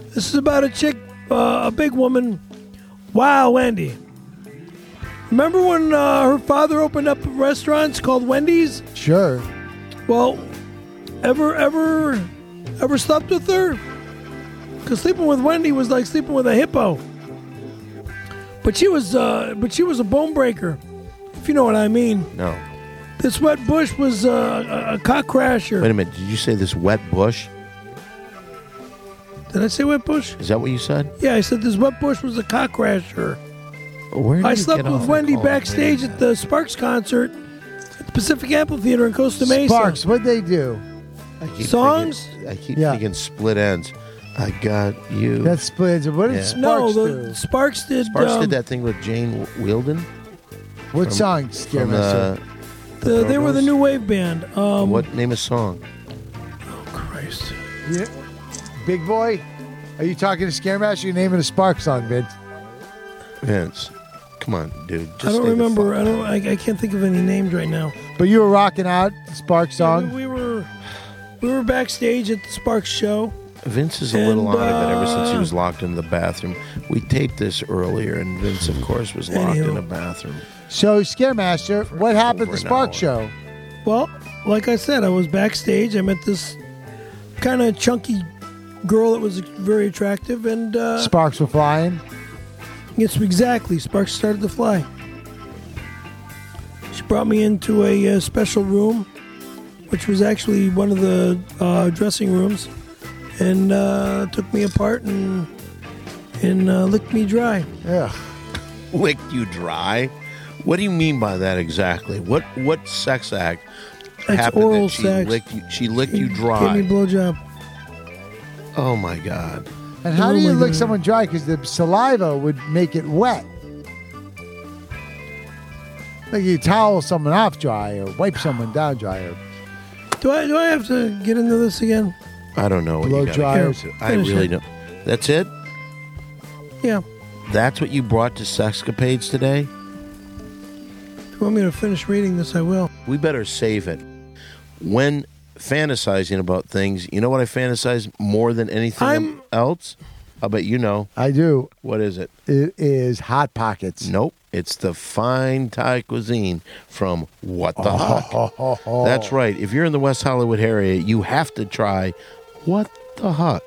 This is about a chick, a big woman. Wow, Wendy. Remember when her father opened up restaurants called Wendy's? Sure. Well, ever slept with her? Because sleeping with Wendy was like sleeping with a hippo. But she was a bone breaker, if you know what I mean. No. This wet bush was a cock crasher. Wait a minute. Did you say this wet bush? Did I say wet bush? Is that what you said? Yeah, I said this wet bush was a cock crasher. Where did I you slept get with all Wendy that? backstage at the Sparks concert at the Pacific Amphitheater in Costa Mesa. Sparks, what'd they do? Songs? I keep thinking split ends. I got you. That's split. What did Yeah. Sparks No, do? Sparks did. Sparks did that thing with Jane Wielden. What From- song, from Scaremaster? They were the new wave band. What name of song? Christ. Yeah. Big Boy? Are you talking to Scaremaster? You're naming a Sparks song, Vince. Vince, come on, dude. Just I don't stay the remember. fuck- I can't think of any names right now. But you were rocking out the Sparks song? We were backstage at the Sparks show. Vince is a little And, out of it ever since he was locked in the bathroom. We taped this earlier, and Vince, of course, was locked in a bathroom. So, Scaremaster, what happened at over the an Sparks hour. show? Well, like I said, I was backstage. I met this kind of chunky girl that was very attractive, and Sparks were flying? yes, exactly. Sparks started to fly. She brought me into a special room, which was actually one of the dressing rooms, and took me apart and licked me dry. Yeah. Licked you dry? What do you mean by that exactly? What sex act It's happened oral that she sex. licked you? She licked you Gave dry. me a blowjob. Oh my God! And how Oh do you my lick God. someone dry? Because the saliva would make it wet. Like you towel someone off dry or wipe someone down dry. Or Do I have to get into this again? I don't know what Blow you gotta dryers. get to. I Finish really it. don't. That's it. Yeah. That's what you brought to Sexcapades today. If you want me to finish reading this, I will. We better save it. When fantasizing about things, you know what I fantasize more than anything else? I bet you know. I do. What is it? It is Hot Pockets. Nope. It's the fine Thai cuisine from What the Huck. That's right. If you're in the West Hollywood area, you have to try What the Huck.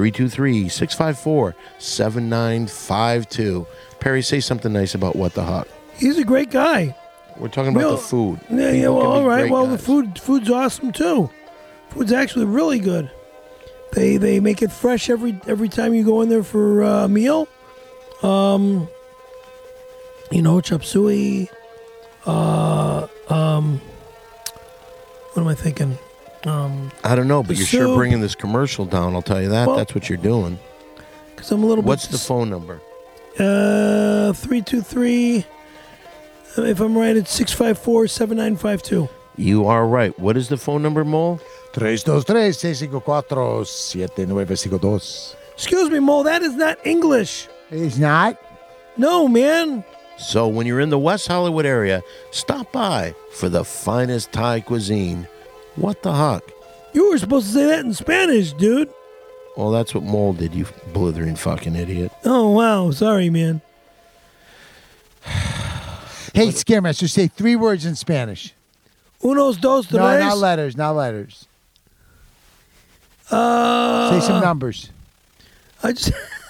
323-654-7952. Perry, say something nice about What the Huck. He's a great guy. We're talking about Well, the food. Yeah, People well, can be all right. great Well, guys. the food's awesome too. Food's actually really good. They make it fresh every time you go in there for a meal. Chop suey. What am I thinking? I don't know, but the you're sure soup. bringing this commercial down. I'll tell you that. Well, That's what you're doing. Because I'm a little What's bit. the phone number? 323. If I'm right, it's 654-7952. You are right. What is the phone number, Mole? 323-654-7952. Excuse me, Mo. That is not English. It's not? No, man. So when you're in the West Hollywood area, stop by for the finest Thai cuisine. What the Huck? You were supposed to say that in Spanish, dude. Well, that's what Mole did, you blithering fucking idiot. Oh, wow. Sorry, man. Hey, Scaremaster, say 3 words in Spanish. Unos, dos, tres. No, not letters, not letters. Say some numbers. I just.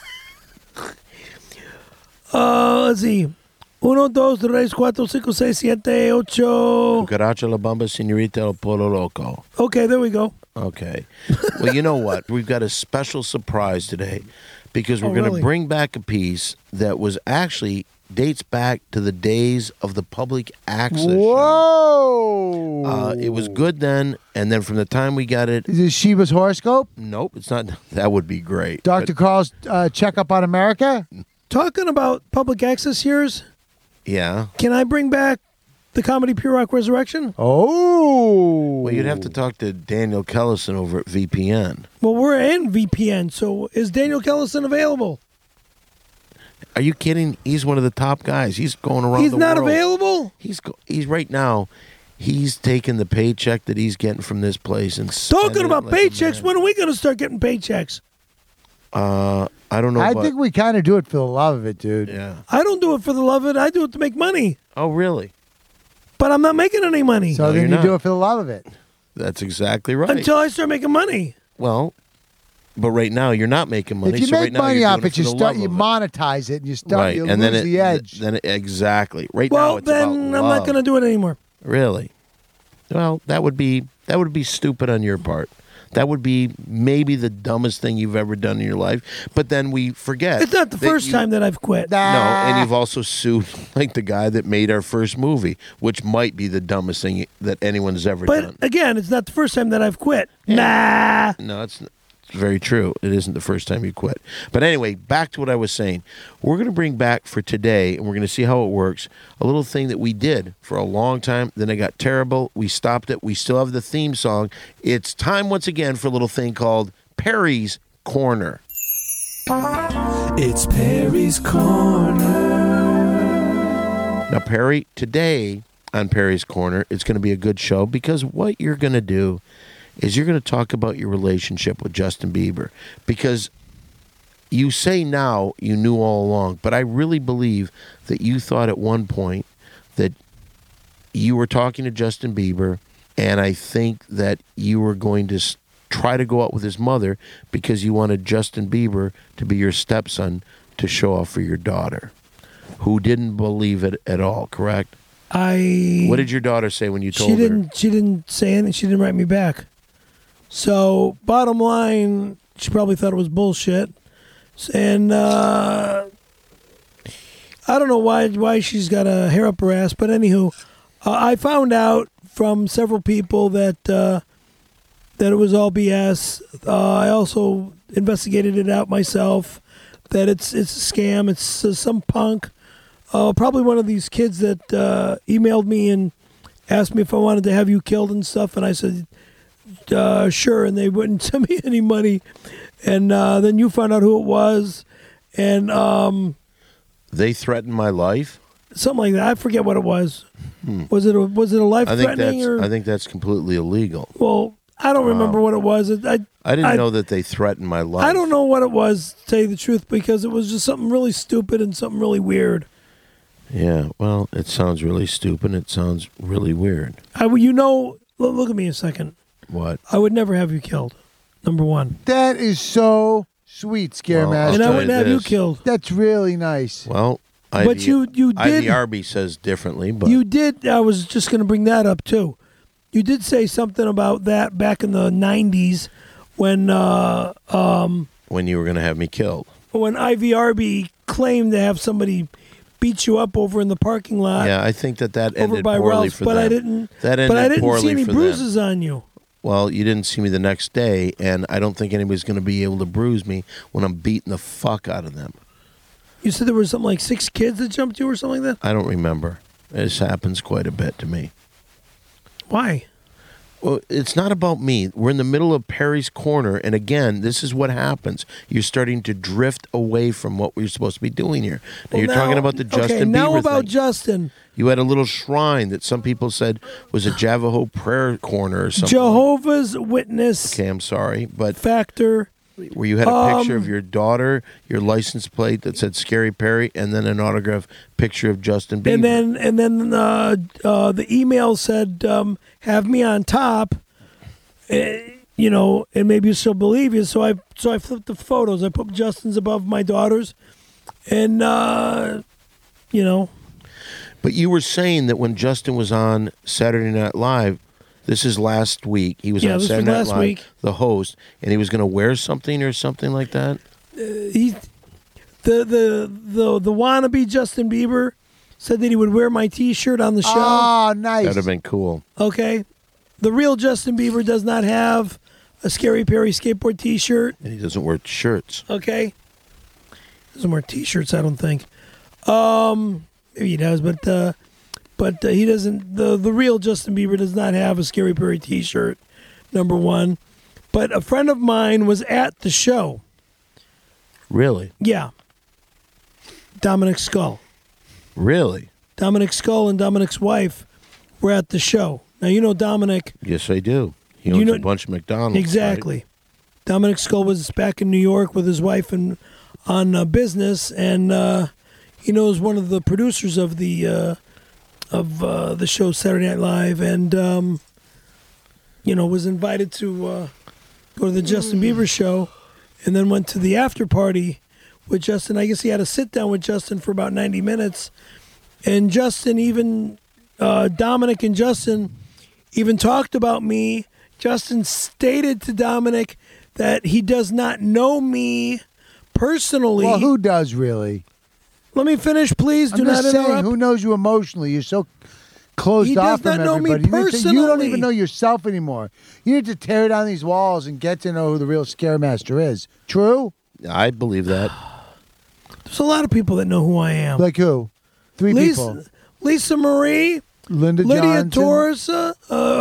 Let's see. 1, 2, 3, 4, 5, 6, 7, 8. Cucaracha la bamba, señorita el polo loco. Okay, there we go. Okay. Well, you know what? We've got a special surprise today because we're going to really? bring back a piece that was actually dates back to the days of the Public Access Whoa! show. It was good then, and then from the time we got it, Is this Shiva's horoscope? nope, it's not. That would be great. Dr. Carl's checkup on America? Talking about public access years, Yeah. can I bring back the comedy Pure Rock Resurrection? Oh. Well, you'd have to talk to Daniel Kellison over at VPN. Well, we're in VPN, so is Daniel Kellison available? Are you kidding? He's one of the top guys. He's going around He's the not world. available? He's right now. He's taking the paycheck that he's getting from this place and Talking spending it about like a paychecks, man. when are we going to start getting paychecks? I don't know. I think we kind of do it for the love of it, dude. Yeah. I don't do it for the love of it. I do it to make money. Oh, really? But I'm not making any money. So then you do it for the love of it. That's exactly right. Until I start making money. Well, but right now you're not making money. If you so make right now money you're off doing it, you for the start, love you of it. monetize it, and you start, Right, you and lose the edge. Exactly. Right now Well, it's then about I'm love. not going to do it anymore. Really? Well, that would be stupid on your part. That would be maybe the dumbest thing you've ever done in your life. But then we forget. It's not the that first time that I've quit. No, and you've also sued like the guy that made our first movie, which might be the dumbest thing that anyone's ever done. But again, it's not the first time that I've quit. Nah. No, it's very true. It isn't the first time you quit. But anyway, back to what I was saying. We're going to bring back for today, and we're going to see how it works, a little thing that we did for a long time. Then it got terrible. We stopped it. We still have the theme song. It's time once again for a little thing called Perry's Corner. It's Perry's Corner. Now, Perry, today on Perry's Corner, it's going to be a good show because what you're going to do is you're going to talk about your relationship with Justin Bieber, because you say now you knew all along, but I really believe that you thought at one point that you were talking to Justin Bieber, and I think that you were going to try to go out with his mother because you wanted Justin Bieber to be your stepson to show off for your daughter, who didn't believe it at all, correct? What did your daughter say when you told her? She didn't say anything. She didn't write me back. So, bottom line, she probably thought it was bullshit. And I don't know why she's got a hair up her ass. But anywho, I found out from several people that it was all BS. I also investigated it out myself, that it's a scam. It's some punk. Probably one of these kids that emailed me and asked me if I wanted to have you killed and stuff. And I said, sure, and they wouldn't send me any money. And then you found out who it was, and they threatened my life. Something like that. I forget what it was. Was it a life threatening? I think that's completely illegal. Well, I don't remember what it was. I didn't know that they threatened my life. I don't know what it was, to tell you the truth, because it was just something really stupid and something really weird. Yeah, well, it sounds really stupid. It sounds really weird. Look at me a second. What? I would never have you killed. Number one. That is so sweet, Scaremaster. And I wouldn't have you killed. That's really nice. Well, but you did. IVRB says differently, but you did. I was just going to bring that up too. You did say something about that back in the '90s when you were going to have me killed. When IVRB claimed to have somebody beat you up over in the parking lot. Yeah, I think that over ended by poorly Ralph's, for but them. I didn't. That ended but I didn't poorly see any for bruises them. on you. Well, you didn't see me the next day, and I don't think anybody's going to be able to bruise me when I'm beating the fuck out of them. You said there was something like 6 kids that jumped you or something like that? I don't remember. This happens quite a bit to me. Why? Well, it's not about me. We're in the middle of Perry's Corner, and again, this is what happens. You're starting to drift away from what we're supposed to be doing here. Now, you're talking about the Justin Bieber now about thing. Justin. You had a little shrine that some people said was a Javaho prayer corner or something. Jehovah's Witness. Okay, I'm sorry, but Factor. Where you had a picture of your daughter, your license plate that said Scary Perry, and then an autographed picture of Justin Bieber. And then the email said, "Have me on top," and maybe she'll believe you. So I flipped the photos. I put Justin's above my daughter's, and But you were saying that when Justin was on Saturday Night Live. This is last week. He was on Saturday Night Live, the host, and he was going to wear something or something like that. The wannabe Justin Bieber said that he would wear my T-shirt on the show. Oh, nice. That'd have been cool. Okay, the real Justin Bieber does not have a Scary Perry skateboard T-shirt, and he doesn't wear shirts. Okay, doesn't wear T-shirts. I don't think. Maybe he does, but he doesn't. The real Justin Bieber does not have a Scary Perry T-shirt. Number one, but a friend of mine was at the show. Really? Yeah. Dominic Skull. Really? Dominic Skull and Dominic's wife were at the show. Now you know Dominic. Yes, I do. He owns a bunch of McDonald's. Exactly. Dominic Skull was back in New York with his wife and on business, and he knows one of the producers of the show Saturday Night Live, and was invited to go to the Justin Bieber show, and then went to the after party with Justin. I guess he had a sit down with Justin for about 90 minutes, and Justin even Dominic and Justin even talked about me. Justin stated to Dominic that he does not know me personally. Well, who does really? Let me finish, please. Do I'm not just saying, interrupt. who knows you emotionally? You're so closed He off does from not know me everybody. You don't personally. even know yourself anymore. You need to tear down these walls and get to know who the real Scaremaster is. True? I believe that. There's a lot of people that know who I am. Like who? Three people. Lisa Marie, Lydia Lydia Johnson.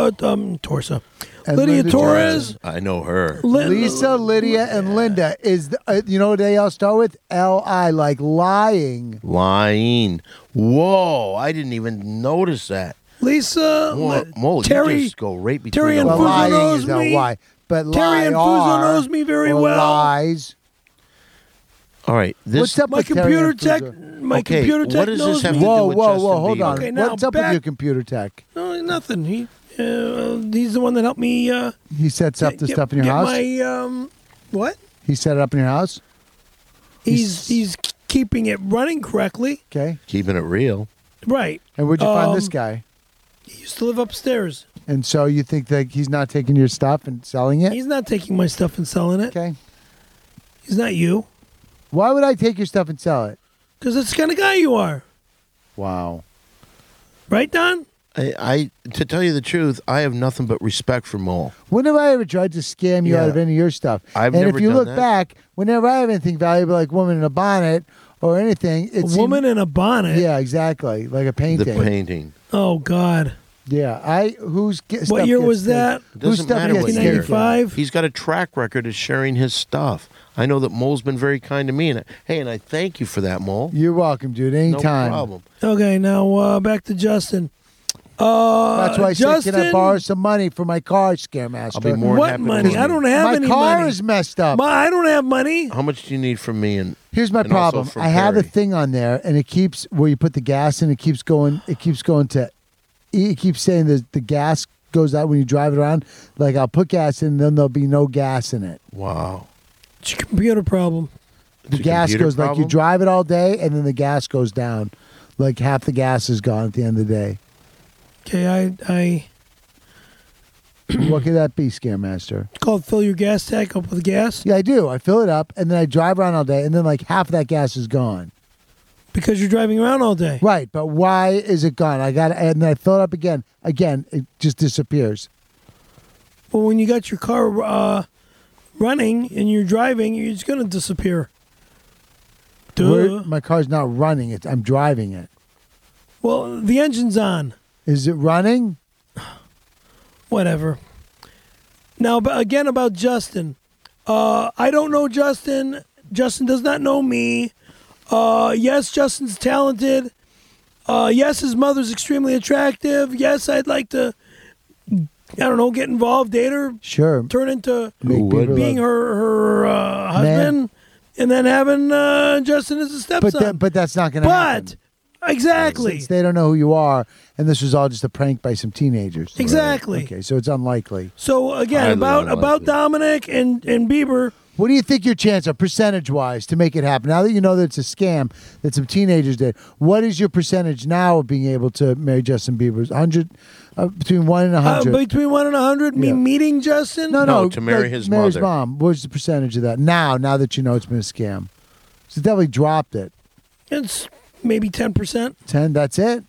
And Lydia Linda Torres. Johnson. I know her. Lisa, Lydia, and Linda is you know what they all start with? L-I, like lying. Lying. Whoa, I didn't even notice that. Lisa, Mo, Terry, you just go right between Terry the Infuso Well, lying knows is a me. lie. But Terry lie Infuso are, knows me very or well. lies. All right. This, What's up My with Terry computer tech, Infuso? my Okay, computer tech what does knows this have me. to do Whoa, with whoa, Justin whoa, hold Bieber? on. Okay, now What's up with back- your computer tech? No, nothing. He's the one that helped me. He sets up the stuff in your get house? My what? He set it up in your house? He's keeping it running correctly. Okay. Keeping it real. Right. And where'd you find this guy? He used to live upstairs. And so you think that he's not taking your stuff and selling it? He's not taking my stuff and selling it. Okay. He's not you. Why would I take your stuff and sell it? Because that's the kind of guy you are. Wow. Right, Don? I to tell you the truth, I have nothing but respect for Mo. When have I ever tried to scam you Yeah. out of any of your stuff? I've and never if you done look that. back, whenever I have anything valuable like woman in a bonnet or anything, it's A woman in a bonnet? Yeah, exactly. Like a The painting. painting. Oh, God. Yeah. What year was that? It Whose doesn't stuff matter gets what taken? year. 1995? He's got a track record of sharing his stuff. I know that Mo's been very kind to me, and I thank you for that, Mo. You're welcome, dude. Anytime. No problem. Okay, now back to Justin. That's why I said, Justin, can I borrow some money for my car, Scaremaster? I'll be more than what happy to money? lend I you. don't have my any car money. is messed up. I don't have money. How much do you need from me? And Here's my and also problem. from I have a Perry? thing on there, and it keeps where you put the gas in. It keeps going to. It keeps saying the gas goes out when you drive it around. Like I'll put gas in, then there'll be no gas in it. Wow. It's a computer problem. The It's a gas computer goes like you problem? drive it all day, and then the gas goes down. Like half the gas is gone at the end of the day. Okay, I What could that be, Scaremaster? it's called fill your gas tank up with gas Yeah, I do. I fill it up, and then I drive around all day, and then like half of that gas is gone. because you're driving around all day. Right, but why is it gone? And then I fill it up again. Again, it just disappears. Well, when you got your car running and you're driving, it's going to disappear. Duh. My car's not running. I'm driving it. Well, the engine's on. Is it running? Whatever. Now, again about Justin. I don't know Justin. Justin does not know me. Yes, Justin's talented. Yes, his mother's extremely attractive. Yes, I'd like to, I don't know, get involved, date her, Sure. turn into Make would? people being love- her husband, and then having Justin as a stepson. But that's not going to happen. Exactly. Since they don't know who you are, and this was all just a prank by some teenagers. Exactly. Okay, so it's unlikely. So again, Highly about unlikely. Dominic and Bieber. What do you think your chance are percentage-wise to make it happen? Now that you know that it's a scam that some teenagers did, what is your percentage now of being able to marry Justin Bieber? 100, between 1 and 100. Between 1 and 100, me Yeah. meeting Justin? No, to marry like, his marry mother. mom. What's the percentage of that now that you know it's been a scam? So definitely dropped it. It's maybe 10%, 10, that's it?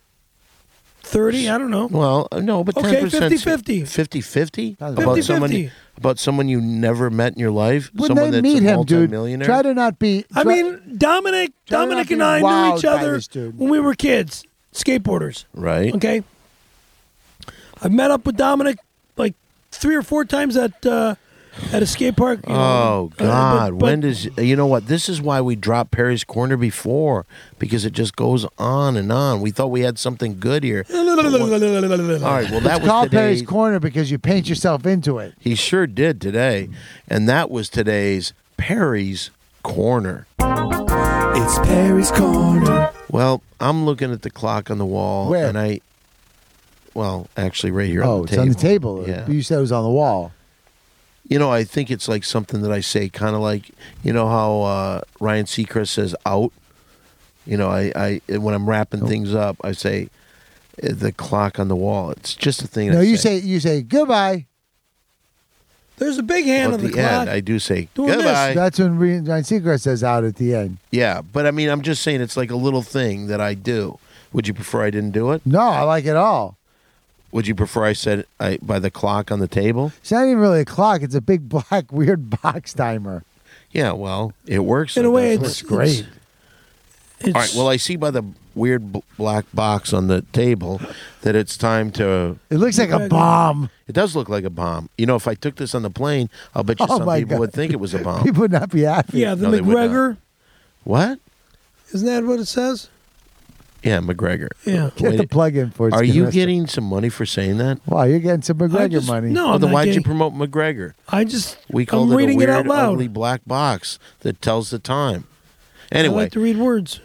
30, I don't know. Well, no, but 10%. Okay, 50-50. 50-50? About About 50-50. someone you never met in your life? When someone they that's meet a him, dude, multimillionaire? try to not be... I mean, Dominic try not to and be I knew wowed each by other this dude. when we were kids, skateboarders. Right. Okay? I've met up with Dominic like 3 or 4 times at at a skate park. Oh God! When does you know what? This is why we dropped Perry's Corner before, because it just goes on and on. We thought we had something good here. All right, well that was called today's Perry's Corner because you paint yourself into it. He sure did today, and that was today's Perry's Corner. It's Perry's Corner. Well, I'm looking at the clock on the wall, Where? and well, actually, right here. Oh, on the it's table. on the table. Yeah. You said it was on the wall. You know, I think it's like something that I say, kind of like, you know how Ryan Seacrest says "out." You know, I when I'm wrapping things up, I say the clock on the wall. It's just a thing. No, I you say goodbye. There's a big hand At on the the end, clock. I do say Doing this. goodbye. That's when Ryan Seacrest says out at the end. Yeah, but I mean, I'm just saying it's like a little thing that I do. Would you prefer I didn't do it? No, I like it all. Would you prefer I said by the clock on the table? It's not even really a clock. It's a big black weird box timer. Yeah, well, it works. In a way, That's it's great. All right. Well, I see by the weird black box on the table that it's time to. It looks like a bomb. It does look like a bomb. You know, if I took this on the plane, I'll bet you Oh some my people God. would think it was a bomb. People would not be happy. Yeah, the No, they would not. McGregor. What? Isn't that what it says? Yeah, McGregor. Yeah. Get the plug in for it. Are you getting some money for saying that? Wow, you're getting some McGregor money. No, Well, I'm then not why'd you getting- promote McGregor? We called I'm it a reading weird, it out loud. ugly black box that tells the time. I Anyway, like to read words.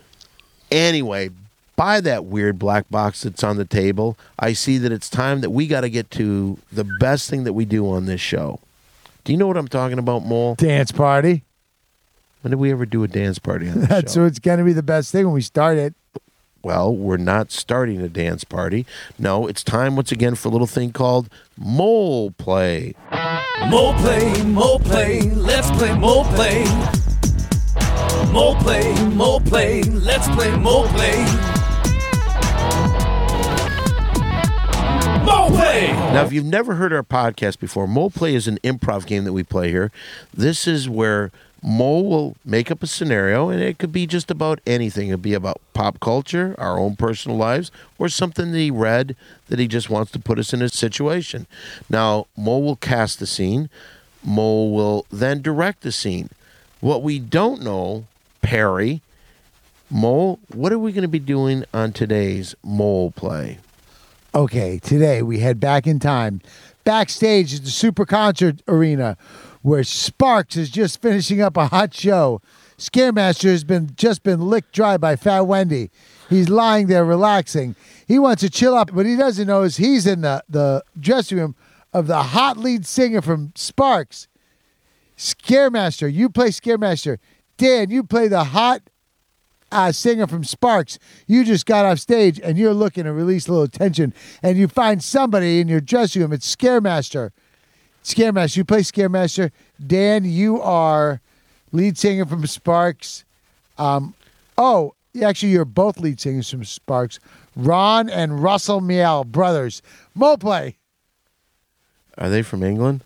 By that weird black box that's on the table, I see that it's time that we got to get to the best thing that we do on this show. Do you know what I'm talking about, Mole? Dance party. When did we ever do a dance party on the That's show? so it's gonna be the best thing when we start it. Well, we're not starting a dance party. No, it's time once again for a little thing called Mole Play. Mole play, let's play mole play. Mole play, let's play mole play. Mole play! Now, if you've never heard our podcast before, Mole Play is an improv game that we play here. This is where Mole will make up a scenario, and it could be just about anything. It could be about pop culture, our own personal lives, or something that he read that he just wants to put us in a situation. Now, Mole will cast the scene. Mole will then direct the scene. What we don't know, Perry, Mole, what are we going to be doing on today's Mole Play? Okay, today we head back in time. Backstage at the Super Concert Arena, where Sparks is just finishing up a hot show. Scaremaster has just been licked dry by Fat Wendy. He's lying there relaxing. He wants to chill up, but he doesn't know is he's in the dressing room of the hot lead singer from Sparks. Scaremaster, you play Scaremaster. Dan, you play the hot singer from Sparks. You just got off stage and you're looking to release a little tension, and you find somebody in your dressing room. It's Scaremaster. Scaremaster, you play Scaremaster. Dan, you are lead singer from Sparks. Actually, you're both lead singers from Sparks. Ron and Russell Miel, brothers. Mole play. Are they from England?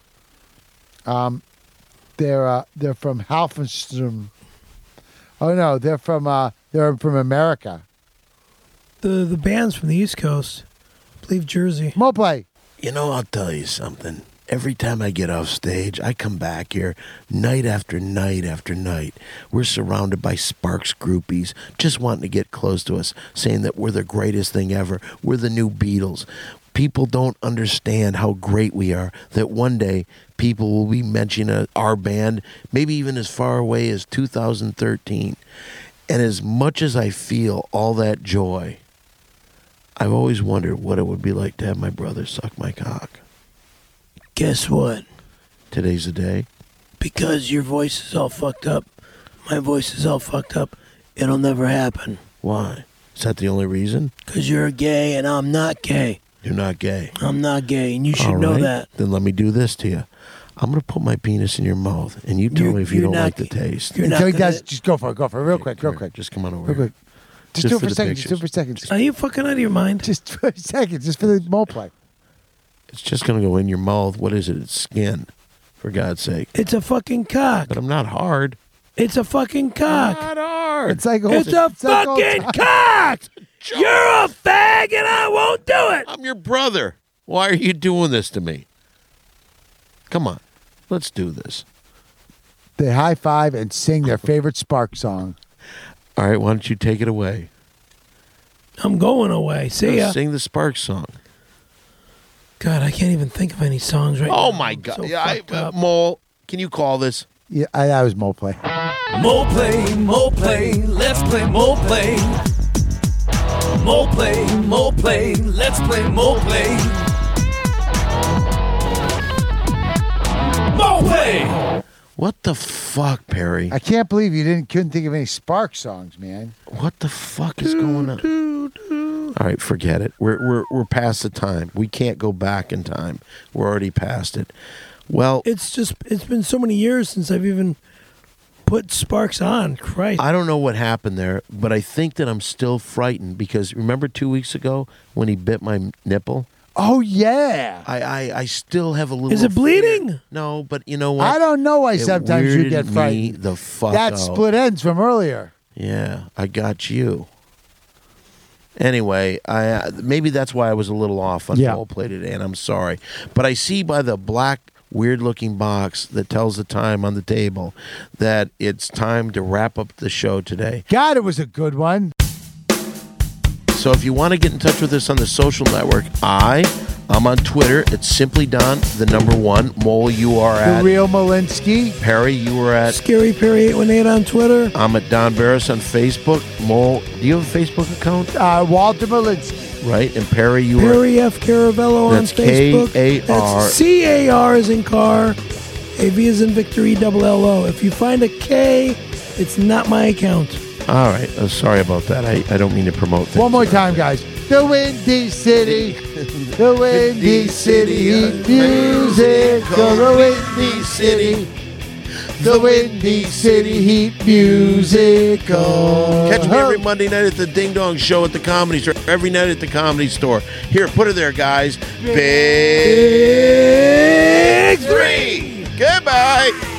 They're from Halfenstrom. Oh no, they're from America. The band's from the East Coast. I believe Jersey. Mole play. You know, I'll tell you something. Every time I get off stage, I come back here night after night after night. We're surrounded by Sparks groupies just wanting to get close to us, saying that we're the greatest thing ever. We're the new Beatles. People don't understand how great we are, that one day people will be mentioning our band, maybe even as far away as 2013. And as much as I feel all that joy, I've always wondered what it would be like to have my brother suck my cock. Guess what? Today's the day. Because your voice is all fucked up, my voice is all fucked up, it'll never happen. Why? Is that the only reason? Because you're gay and I'm not gay. You're not gay. I'm not gay, and you should All know right. that. Then let me do this to you. I'm going to put my penis in your mouth, and you tell me if you don't like the taste. Until he does, just go for it. Go for it. Real quick. Just come on over Real here. quick. Just do it for a the second. pictures. Just do it for a second. Are you fucking out of your mind? Just for a second. Just for the mole play. It's just going to go in your mouth. What is it? It's skin, for God's sake. It's a fucking cock. But I'm not hard. It's a fucking cock. Not hard. It's like It's a fucking cock. You're a fag, and I won't do it. I'm your brother. Why are you doing this to me? Come on. Let's do this. They high five and sing their favorite Spark song. All right, why don't you take it away? I'm going away. See ya. Sing the Sparks song. God, I can't even think of any songs right now. Oh my God! So Yeah, fucked up. Mole, can you call this? Yeah, that was Mo Play. Mo play, let's play Mo play. Mo play, let's play Mo play. Mo play! What the fuck, Perry? I can't believe you couldn't think of any Spark songs, man. What the fuck is going on? All right, forget it. We're past the time. We can't go back in time. We're already past it. Well, it's been so many years since I've even put Sparks on. Christ. I don't know what happened there, but I think that I'm still frightened because remember 2 weeks ago when he bit my nipple? Oh yeah. I still have a little. Is it bleeding? No, but you know what? I don't know why sometimes you weirded get me frightened. the fuck That's out. split ends from earlier. Yeah, I got you. Anyway, maybe that's why I was a little off on Mole Play today, and I'm sorry. But I see by the black, weird-looking box that tells the time on the table that it's time to wrap up the show today. God, it was a good one. So if you want to get in touch with us on the social network, I'm on Twitter. It's Simply Don, the number 1. Mole, you are at... The Real Malinsky. Perry, you were at... Scary Perry 818 on Twitter. I'm at Don Barris on Facebook. Mole, do you have a Facebook account? Walter Malinsky. Right, and Perry, you were... Perry F. Caravello on Facebook. K-A-R. That's C-A-R as in car. A-V as in victory, double L-O. If you find a K, it's not my account. All right. Sorry about that. I don't mean to promote things. One more time, guys. The Windy City. The Windy City Musical. The Windy City. The Windy City Heat Musical. Catch me every Monday night at the Ding Dong Show at the Comedy Store. Every night at the Comedy Store. Here, put it there, guys. Big 3. Goodbye.